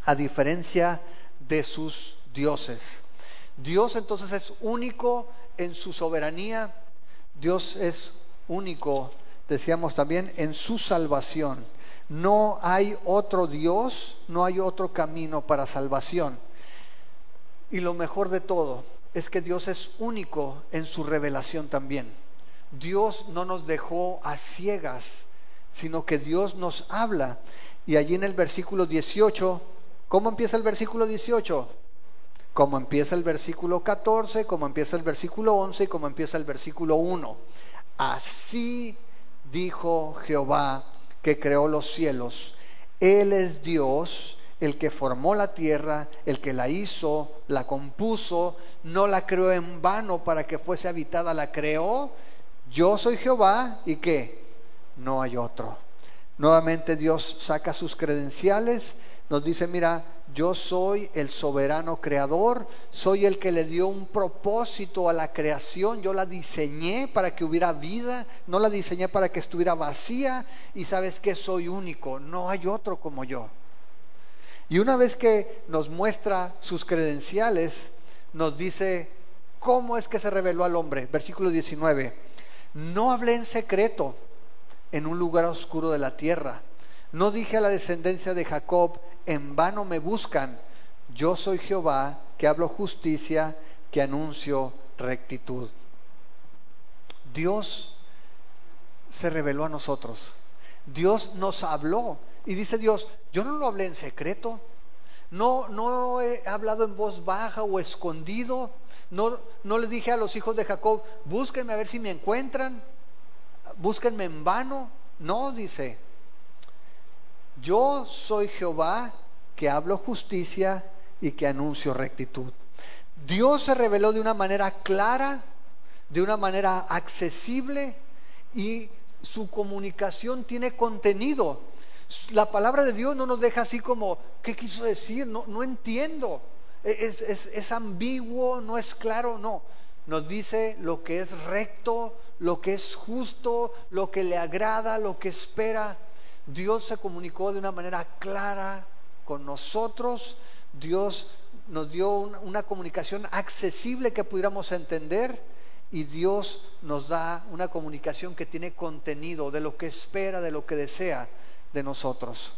a diferencia de sus dioses. Dios entonces es único en su soberanía. Dios es único, decíamos también, en su salvación. No hay otro Dios, no hay otro camino para salvación. Y lo mejor de todo es que Dios es único en su revelación también. Dios no nos dejó a ciegas, sino que Dios nos habla. Y allí en el versículo 18, ¿cómo empieza el versículo 18? Como empieza el versículo 14, como empieza el versículo 11 y como empieza el versículo 1. Así dijo Jehová, que creó los cielos. Él es Dios, el que formó la tierra, el que la hizo, la compuso, no la creó en vano para que fuese habitada, la creó. Yo soy Jehová, ¿y qué? No hay otro. Nuevamente Dios saca sus credenciales, nos dice, mira, yo soy el soberano creador, soy el que le dio un propósito a la creación, yo la diseñé para que hubiera vida, no la diseñé para que estuviera vacía, y sabes que soy único, no hay otro como yo. Y una vez que nos muestra sus credenciales, nos dice cómo es que se reveló al hombre. Versículo 19, no hablé en secreto en un lugar oscuro de la tierra. No dije a la descendencia de Jacob, en vano me buscan. Yo soy Jehová, que hablo justicia, que anuncio rectitud. Dios se reveló a nosotros. Dios nos habló. Y dice Dios, yo no lo hablé en secreto. No he hablado en voz baja o escondido. No le dije a los hijos de Jacob, búsquenme a ver si me encuentran. Búsquenme en vano. No, dice, yo soy Jehová, que hablo justicia y que anuncio rectitud. Dios se reveló de una manera clara, de una manera accesible, y su comunicación tiene contenido. La palabra de Dios no nos deja así como, ¿qué quiso decir? No entiendo. Es ambiguo, no es claro, no. Nos dice lo que es recto, lo que es justo, lo que le agrada, lo que espera. Dios se comunicó de una manera clara con nosotros. Dios nos dio una comunicación accesible que pudiéramos entender, y Dios nos da una comunicación que tiene contenido de lo que espera, de lo que desea de nosotros.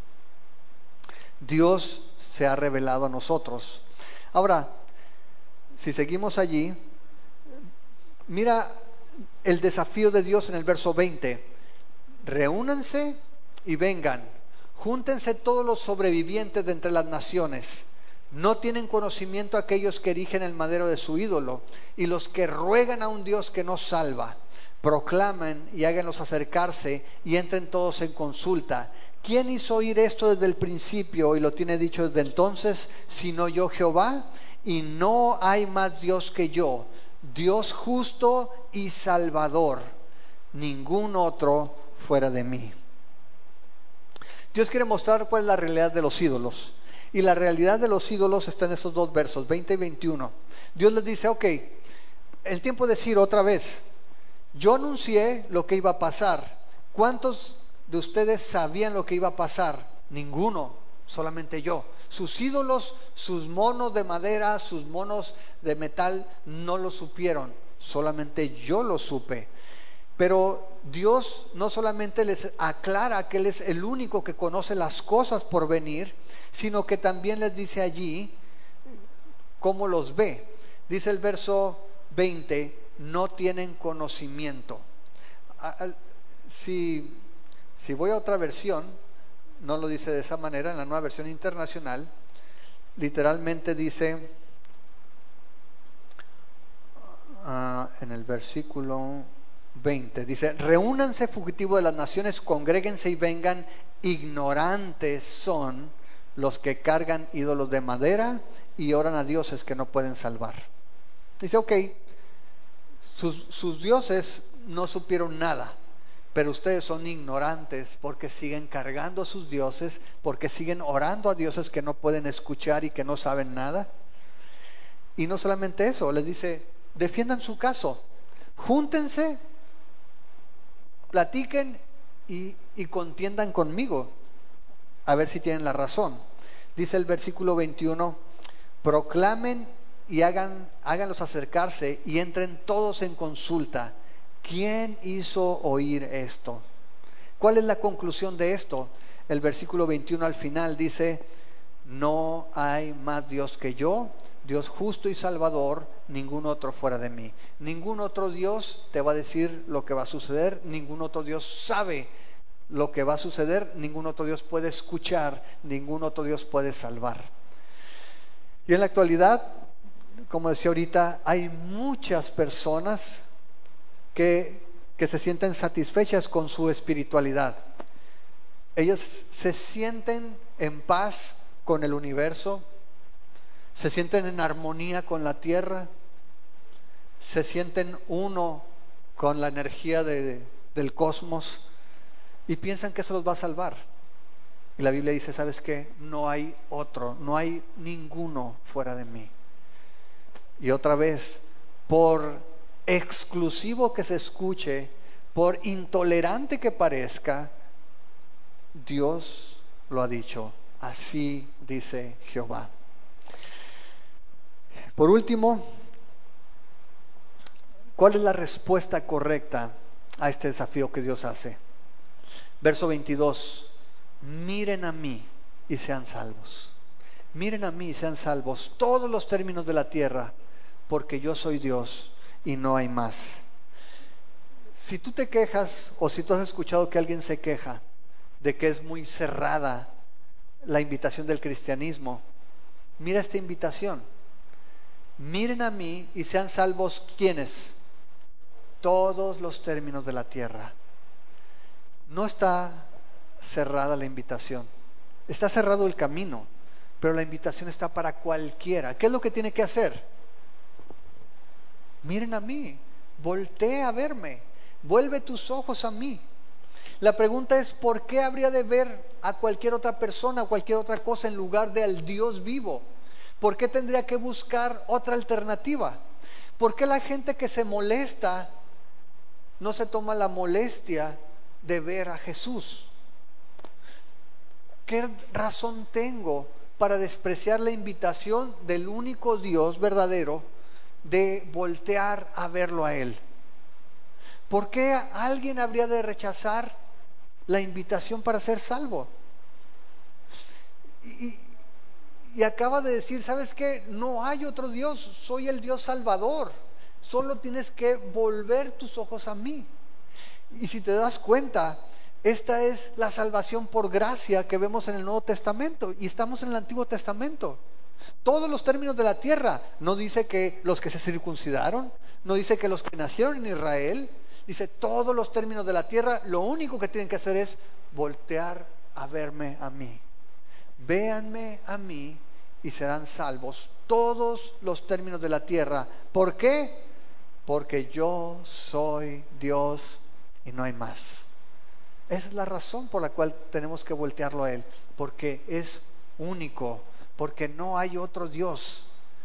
Dios se ha revelado a nosotros. Ahora, si seguimos allí, mira el desafío de Dios en el verso 20. Reúnanse y vengan, júntense todos los sobrevivientes de entre las naciones. No tienen conocimiento aquellos que erigen el madero de su ídolo y los que ruegan a un Dios que no salva. Proclamen y háganlos acercarse y entren todos en consulta. ¿Quién hizo oír esto desde el principio y lo tiene dicho desde entonces, sino yo Jehová? Y no hay más Dios que yo, Dios justo y salvador, ningún otro fuera de mí. Dios quiere mostrar cuál es la realidad de los ídolos. Y la realidad de los ídolos está en estos dos versos, 20 y 21. Dios les dice, ok, el tiempo de decir otra vez, yo anuncié lo que iba a pasar. ¿Cuántos de ustedes sabían lo que iba a pasar? Ninguno, solamente yo. Sus ídolos, sus monos de madera, sus monos de metal, no lo supieron, solamente yo lo supe. Pero Dios no solamente les aclara que Él es el único que conoce las cosas por venir, sino que también les dice allí cómo los ve. Dice el verso 20, no tienen conocimiento. Si voy a otra versión, no lo dice de esa manera. En la Nueva Versión Internacional, literalmente dice, en el versículo 20, dice, reúnanse fugitivos de las naciones, congréguense y vengan, ignorantes son los que cargan ídolos de madera y oran a dioses que no pueden salvar. Dice, ok, sus dioses no supieron nada, pero ustedes son ignorantes porque siguen cargando a sus dioses, porque siguen orando a dioses que no pueden escuchar y que no saben nada. Y no solamente eso, les dice, defiendan su caso, júntense, platiquen y contiendan conmigo, a ver si tienen la razón. Dice el versículo 21, proclamen y háganlos acercarse y entren todos en consulta. ¿Quién hizo oír esto? ¿Cuál es la conclusión de esto? El versículo 21 al final dice, no hay más Dios que yo, Dios justo y salvador, ningún otro fuera de mí. Ningún otro Dios te va a decir lo que va a suceder, ningún otro Dios sabe lo que va a suceder, ningún otro Dios puede escuchar, ningún otro Dios puede salvar. Y en la actualidad, como decía ahorita, hay muchas personas que se sienten satisfechas con su espiritualidad. Ellas se sienten en paz con el universo, se sienten en armonía con la tierra, se sienten uno con la energía del cosmos y piensan que eso los va a salvar. Y la Biblia dice, ¿sabes qué? No hay otro, no hay ninguno fuera de mí. Y otra vez, por exclusivo que se escuche, por intolerante que parezca, Dios lo ha dicho. Así dice Jehová. Por último, ¿cuál es la respuesta correcta a este desafío que Dios hace? Verso 22. Miren a mí y sean salvos. Miren a mí y sean salvos todos los términos de la tierra, porque yo soy Dios y no hay más. Si tú te quejas o si tú has escuchado que alguien se queja de que es muy cerrada la invitación del cristianismo, mira esta invitación. Miren a mí y sean salvos, ¿quiénes? Todos los términos de la tierra. No está cerrada la invitación, está cerrado el camino, pero la invitación está para cualquiera. ¿Qué es lo que tiene que hacer? Miren a mí, voltea a verme, vuelve tus ojos a mí. La pregunta es, ¿por qué habría de ver a cualquier otra persona o cualquier otra cosa en lugar de al Dios vivo? ¿Por qué tendría que buscar otra alternativa? ¿Por qué la gente que se molesta no se toma la molestia de ver a Jesús? ¿Qué razón tengo para despreciar la invitación del único Dios verdadero de voltear a verlo a Él? ¿Por qué alguien habría de rechazar la invitación para ser salvo? Y acaba de decir, ¿sabes qué? No hay otro Dios, soy el Dios Salvador. Solo tienes que volver tus ojos a mí. Y si te das cuenta, esta es la salvación por gracia que vemos en el Nuevo Testamento y estamos en el Antiguo Testamento. Todos los términos de la tierra, no dice que los que se circuncidaron, no dice que los que nacieron en Israel, dice todos los términos de la tierra. Lo único que tienen que hacer es voltear a verme a mí. Véanme a mí y serán salvos todos los términos de la tierra. ¿Por qué? Porque yo soy Dios y no hay más. Esa es la razón por la cual tenemos que voltearlo a Él, porque es único, porque no hay otro Dios.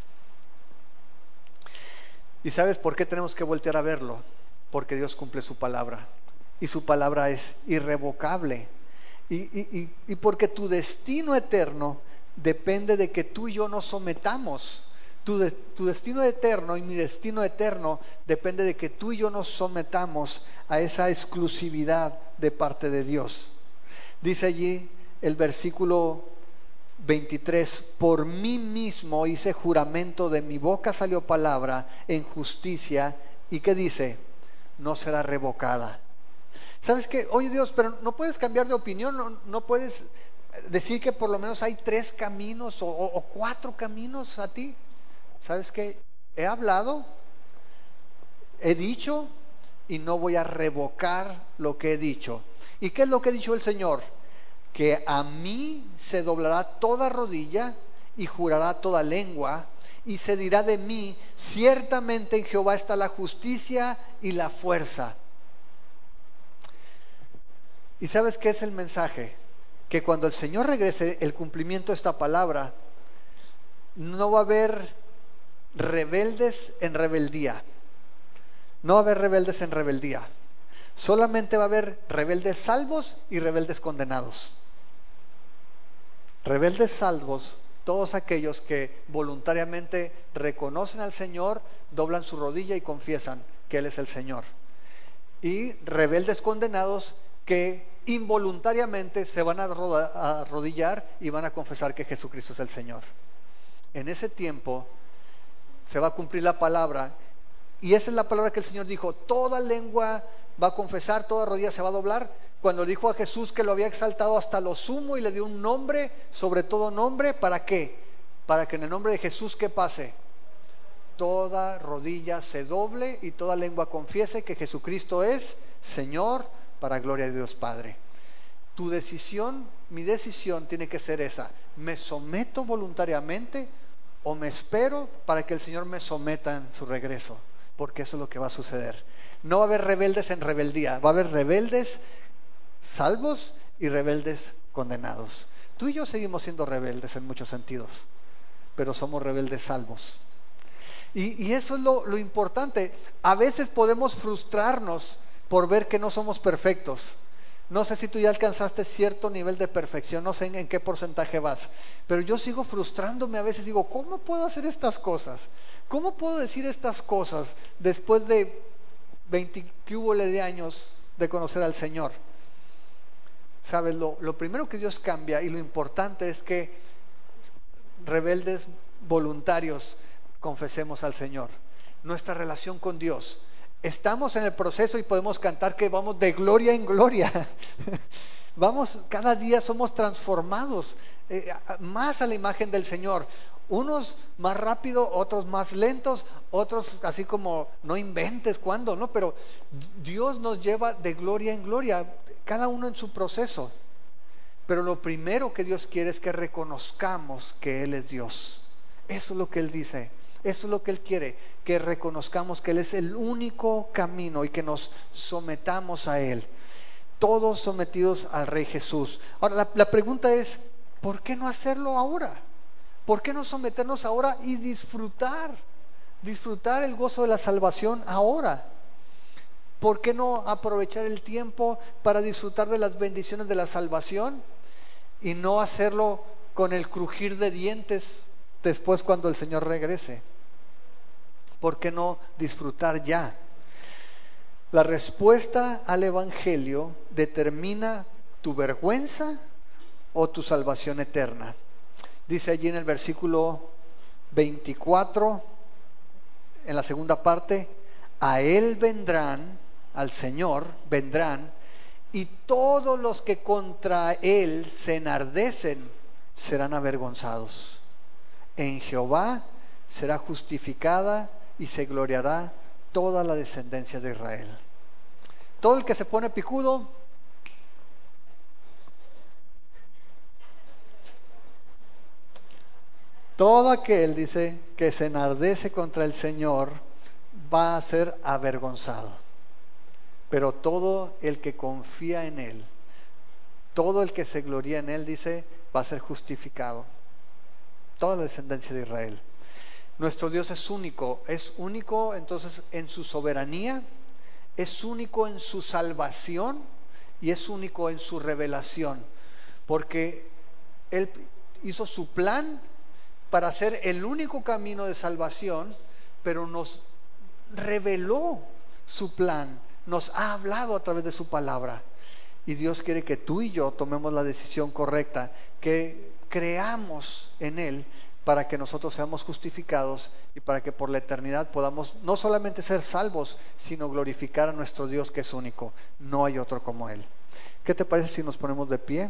¿Y sabes por qué tenemos que voltear a verlo? Porque Dios cumple su palabra y su palabra es irrevocable. Y porque tu destino eterno depende de que tú y yo nos sometamos. Tu destino eterno y mi destino eterno depende de que tú y yo nos sometamos a esa exclusividad de parte de Dios. Dice allí el versículo 23, por mí mismo hice juramento, de mi boca salió palabra en justicia. ¿Y qué dice? No será revocada. ¿Sabes qué? Oye Dios, pero no puedes cambiar de opinión, no puedes decir que por lo menos hay 3 caminos o 4 caminos a ti. ¿Sabes qué? He hablado, he dicho y no voy a revocar lo que he dicho. ¿Y qué es lo que ha dicho el Señor? Que a mí se doblará toda rodilla y jurará toda lengua, y se dirá de mí, ciertamente en Jehová está la justicia y la fuerza. ¿Y sabes qué es el mensaje? Que cuando el Señor regrese, el cumplimiento de esta palabra, no va a haber rebeldes en rebeldía. No va a haber rebeldes en rebeldía. Solamente va a haber rebeldes salvos y rebeldes condenados. Rebeldes salvos, todos aquellos que voluntariamente reconocen al Señor, doblan su rodilla y confiesan que Él es el Señor. Y rebeldes condenados que involuntariamente se van a arrodillar y van a confesar que Jesucristo es el Señor. En ese tiempo se va a cumplir la palabra, y esa es la palabra que el Señor dijo: toda lengua va a confesar, toda rodilla se va a doblar. Cuando dijo a Jesús que lo había exaltado hasta lo sumo y le dio un nombre sobre todo nombre, ¿para qué? Para que en el nombre de Jesús, ¿qué pase? Toda rodilla se doble y toda lengua confiese que Jesucristo es Señor, para gloria de Dios Padre. Tu decisión, mi decisión tiene que ser esa: ¿me someto voluntariamente o me espero para que el Señor me someta en su regreso? Porque eso es lo que va a suceder. No va a haber rebeldes en rebeldía, va a haber rebeldes salvos y rebeldes condenados. Tú y yo seguimos siendo rebeldes en muchos sentidos, pero somos rebeldes salvos. Y eso es lo importante. A veces podemos frustrarnos por ver que no somos perfectos. No sé si tú ya alcanzaste cierto nivel de perfección, no sé en qué porcentaje vas, pero yo sigo frustrándome a veces. Digo, ¿cómo puedo hacer estas cosas? ¿Cómo puedo decir estas cosas después de 20 de años de conocer al Señor? ¿Sabes? Lo primero que Dios cambia, y lo importante es que rebeldes voluntarios confesemos al Señor. Nuestra relación con Dios. Estamos en el proceso y podemos cantar que vamos de gloria en gloria. Vamos, cada día somos transformados más a la imagen del Señor. Unos más rápido, otros más lentos, otros así como no inventes cuándo, ¿no? Pero Dios nos lleva de gloria en gloria, cada uno en su proceso. Pero lo primero que Dios quiere es que reconozcamos que Él es Dios. Eso es lo que Él dice. Eso es lo que Él quiere, que reconozcamos que Él es el único camino y que nos sometamos a Él. Todos sometidos al Rey Jesús. Ahora, la pregunta es, ¿por qué no hacerlo ahora? ¿Por qué no someternos ahora y disfrutar el gozo de la salvación ahora? ¿Por qué no aprovechar el tiempo para disfrutar de las bendiciones de la salvación y no hacerlo con el crujir de dientes después cuando el Señor regrese? ¿Por qué no disfrutar ya? La respuesta al Evangelio determina tu vergüenza o tu salvación eterna. Dice allí en el versículo 24, en la segunda parte: a Él vendrán, al Señor vendrán, y todos los que contra Él se enardecen serán avergonzados. En Jehová será justificada y se gloriará toda la descendencia de Israel. Todo el que se pone picudo, todo aquel, dice, que se enardece contra el Señor va a ser avergonzado. Pero todo el que confía en Él, todo el que se gloria en Él, dice, va a ser justificado. Toda la descendencia de Israel. Nuestro Dios es único entonces en su soberanía, es único en su salvación y es único en su revelación, porque Él hizo su plan para ser el único camino de salvación, pero nos reveló su plan, nos ha hablado a través de su palabra, y Dios quiere que tú y yo tomemos la decisión correcta, que creamos en Él para que nosotros seamos justificados y para que por la eternidad podamos no solamente ser salvos, sino glorificar a nuestro Dios, que es único. No hay otro como Él. ¿Qué te parece si nos ponemos de pie?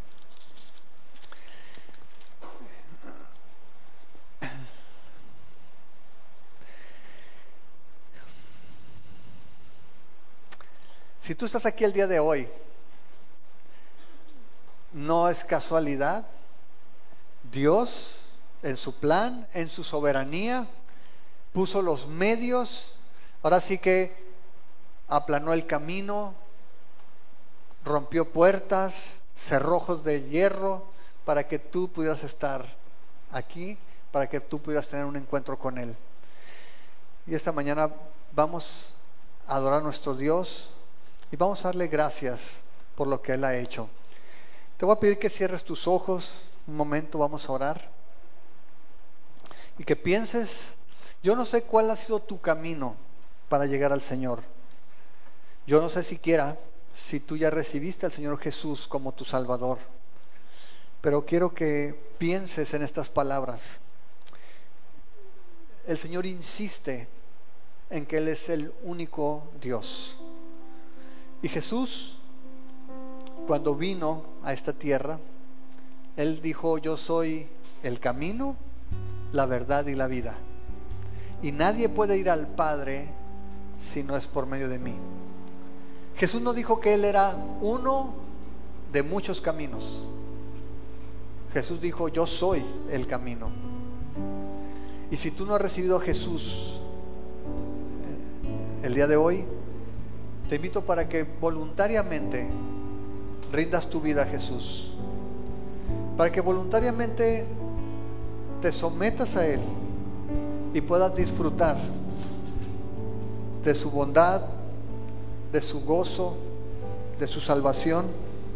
Si tú estás aquí el día de hoy, no es casualidad. Dios, en su plan, en su soberanía, puso los medios. Ahora sí que aplanó el camino, rompió puertas, cerrojos de hierro, para que tú pudieras estar aquí, para que tú pudieras tener un encuentro con Él. Y esta mañana vamos a adorar a nuestro Dios y vamos a darle gracias por lo que Él ha hecho. Te voy a pedir que cierres tus ojos un momento, vamos a orar. Y que pienses, yo no sé cuál ha sido tu camino para llegar al Señor. Yo no sé siquiera si tú ya recibiste al Señor Jesús como tu Salvador. Pero quiero que pienses en estas palabras. El Señor insiste en que Él es el único Dios. Y Jesús, cuando vino a esta tierra, Él dijo: yo soy el camino, la verdad y la vida. Y nadie puede ir al Padre si no es por medio de mí. Jesús no dijo que Él era uno de muchos caminos. Jesús dijo: yo soy el camino. Y si tú no has recibido a Jesús el día de hoy, te invito para que voluntariamente rindas tu vida a Jesús, para que voluntariamente te sometas a Él y puedas disfrutar de su bondad, de su gozo, de su salvación.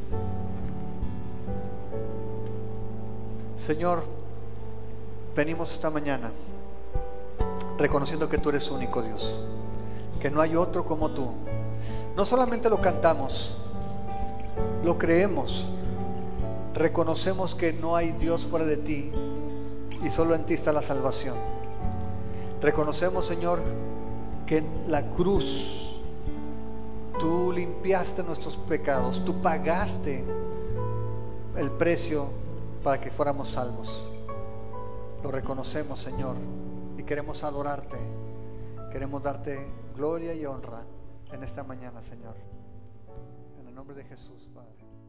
Señor, venimos esta mañana reconociendo que tú eres único Dios, que no hay otro como tú. No solamente lo cantamos, lo creemos, reconocemos que no hay Dios fuera de ti y solo en ti está la salvación. Reconocemos, Señor, que en la cruz tú limpiaste nuestros pecados, tú pagaste el precio para que fuéramos salvos. Lo reconocemos, Señor, y queremos adorarte, queremos darte gloria y honra en esta mañana, Señor. En el nombre de Jesús, Padre.